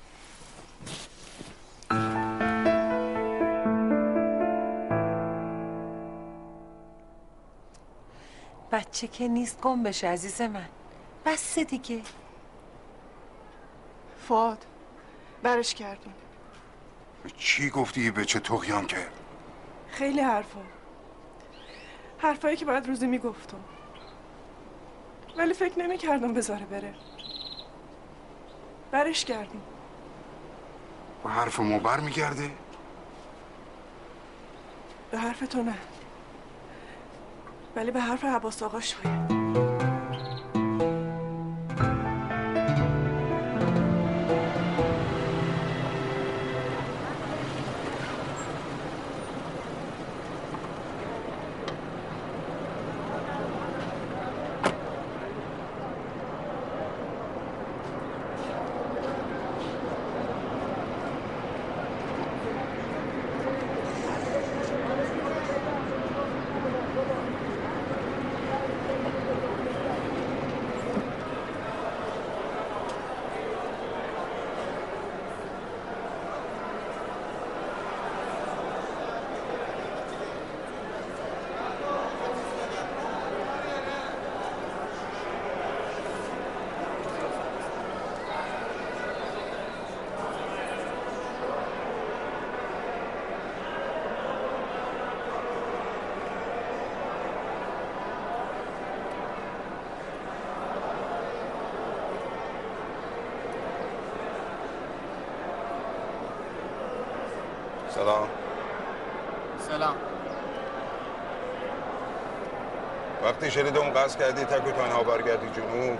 بچه که نیست گم بشه عزیز من. بس دیگه. فؤاد برش کردم. چی گفتی به چه طغیان کرد؟ خیلی حرفایی که باید روزی میگفتم، ولی فکر نمی‌کردم بذاره بره. برش کردیم. با حرف ما بر میگرده؟ به حرف تو نه، ولی به حرف عباس آقا شاید. سلام. وقتی شنیدم قصد کردی تک و تنها برگردی جنوب،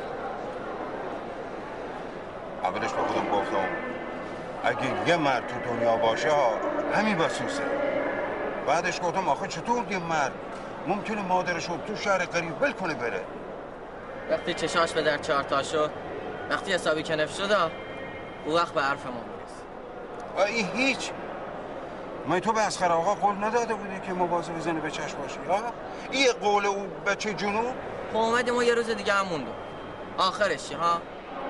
اولش به خودم گفتم اگه یه مرد تو دنیا باشه همین بسوسه. بعدش گفتم آخه چطور دیم مرد ممکنه مادرش رو تو شهر قریب ول کنه بره. وقتی چشاش به در 4 تا شد، وقتی حسابی کنف شد، او وقت به حرف ما میرسه. این هیچ. من تو به اصغر آقا قول نداده بودی که مواظب زن به چشم باشی ها؟ این قول او بچه جنوب؟ خب اومدیم و یه روز دیگه هم موندم. آخرش چی ها؟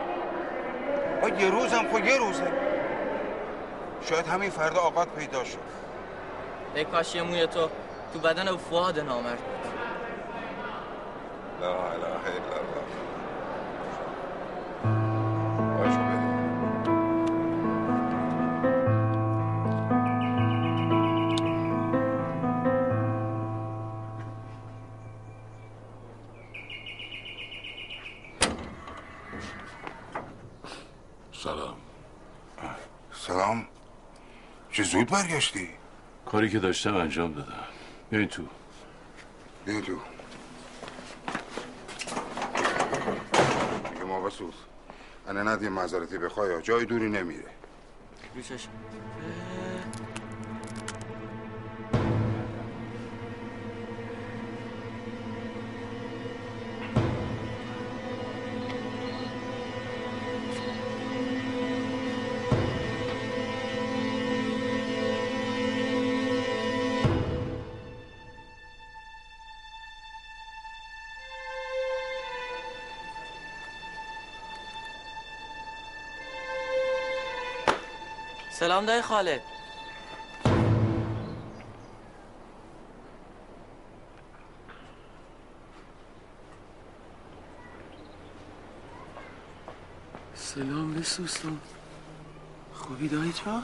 یه روزم خب یه روزه. شاید همین فردا آقات پیدا شد. ای کاش یه موی تو بدن فؤاد نامرد بود. لا اله الا الله. سلام. سلام. چه زود برگشتی؟ کاری که داشتم انجام دادم. بیاین تو. بیاین تو. ما بسوز. انا ندی معذرتی بخواه جای دوری نمیره. روشش. سلام دایی خالد. سلام بسوستم. خوبی دایی تو؟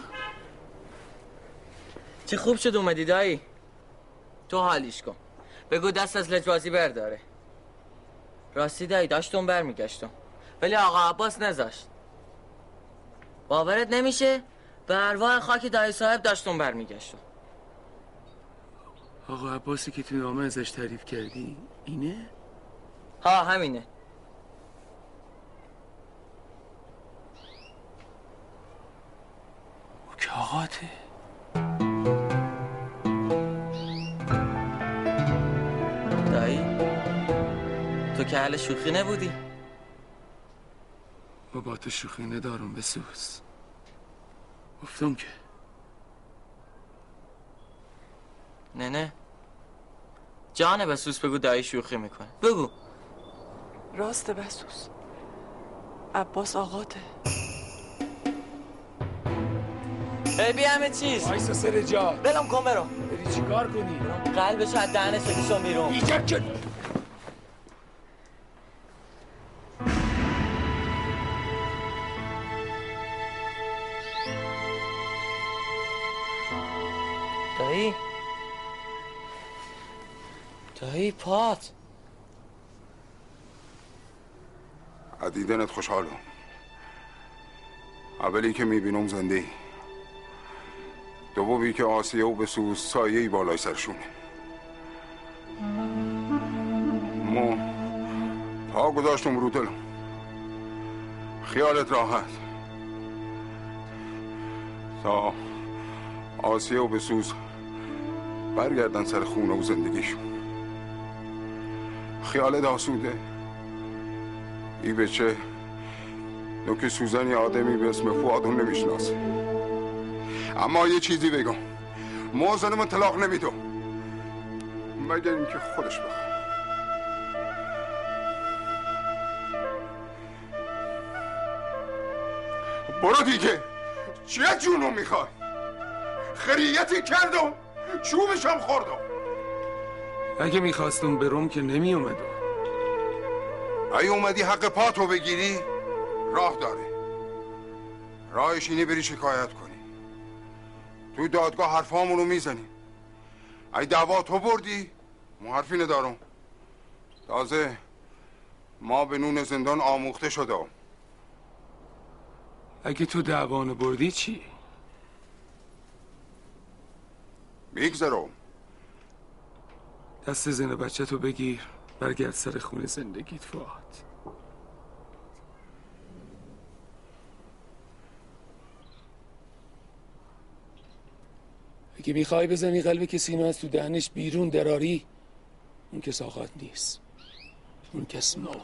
چه خوب شد اومدی دایی. تو حالیش کن. بگو دست از لجبازی برداره. راستی دایی داشتم برمیگشتم ولی آقا عباس نذاشت. باورت نمیشه؟ به ارواح خاک دایی صاحب داشتم برمیگشتم. آقا عباسی که تو نامه ازش تعریف کردی اینه؟ ها همینه. او که آقاته. دایی تو که اهل شوخی نبودی؟ ما با تو شوخی ندارم بسوز. گفتم که نه جان بسوس بگو دایی شوخی میکنه. بگو. راست بسوس. عباس آقاته. بی همه چیز وایسا سر جا. بلم کن برو. بری چی کار کنی؟ قلبش از دهنش بکشم بیرون. ایجاب کن. دایی پات. دیدنت خوشحالم. اولی که میبینم زنده ای. دومی که آسیه و بسوز سایه‌ای بالای سرشونه. ما پا گذاشتم رو دلم. خیالت راحت تا آسیه و بسوز برگردن سر خونه و زندگیشون. خیالت آسوده. ای بچه نوک سوزن یه آدمی به اسم فؤادون نمیشناسه. اما یه چیزی بگم، موزن من طلاق نمیدم مگر اینکه خودش بخواد. برو دیگه. چیه جونو میخوای؟ خریتی کردم چوبشم خوردم. اگه میخواستم برم که نمی اومدم. اگه اومدی حق پاتو بگیری راه داره. راهش اینه بری شکایت کنی. توی دادگاه حرفامونو میزنی. اگه دعوا تو بردی ما حرفی ندارم. تازه ما به نون زندان آموخته شدم. اگه تو دعوانو بردی چی؟ میگذرم. دست زن بچه تو بگیر برگرد سر خونه زندگیت فؤاد. اگه میخوای بزنی قلب کسی اینو از تو دهنش بیرون دراری، اون کس آقاد نیست، اون کس ما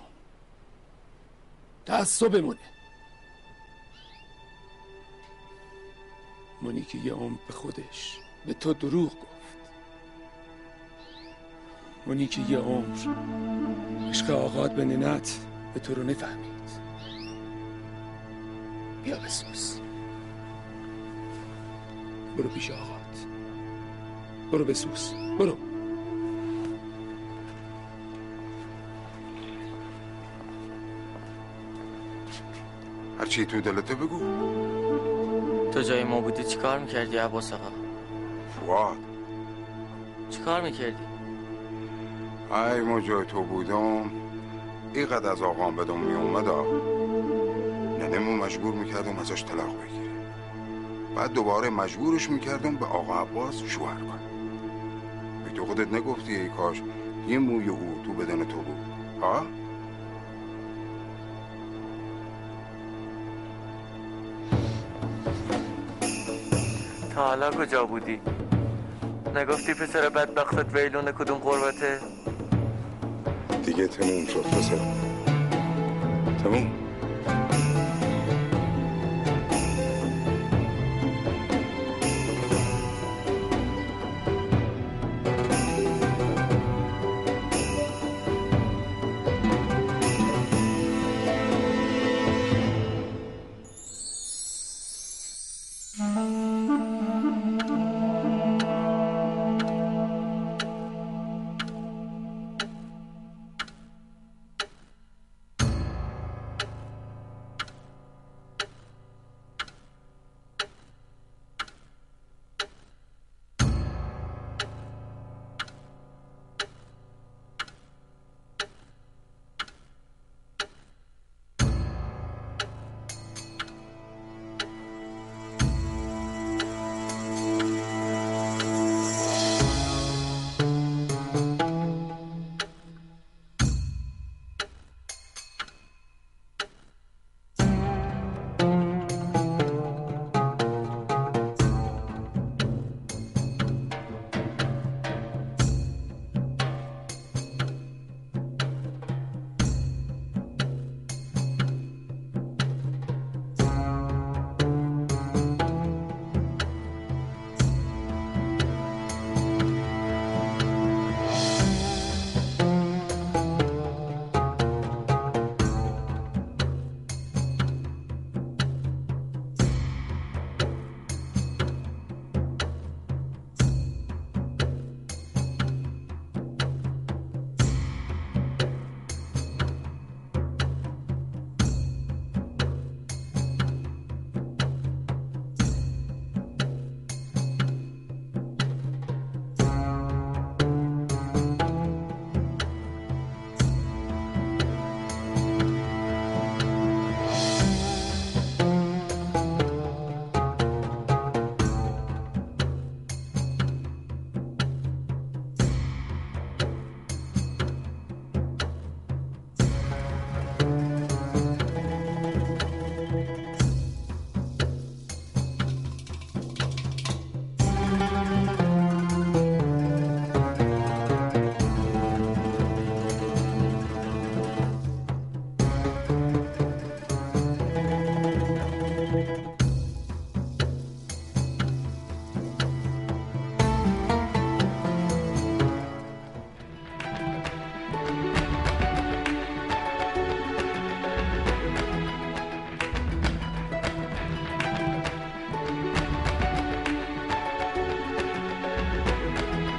تعصبمونه. منی که یه عمر به خودش به تو دروغ گفت، منی که یه عمر عشق آقاد به ننت به تو رو نفهمید. بیا بسوز، برو پیش آقاد، برو بسوز، برو. هرچی تو دلته بگو. تو جای ما بودی چی کار میکردی عباس آقا؟ فواد چی کار میکردی؟ ای ما جای تو بودم اینقدر از آقام بدم میومد ننمو مجبور میکردم ازش طلاق بگیره، بعد دوباره مجبورش میکردم به آقا عباس شوهر کنه. بی تو خودت نگفتی ای کاش یه موی او تو بدن تو بود ها؟ تا حالا کجا بودی؟ نگفتی پسر بدبختت ویلون کدوم قربته؟ دیگه تموم شد پسر، تموم.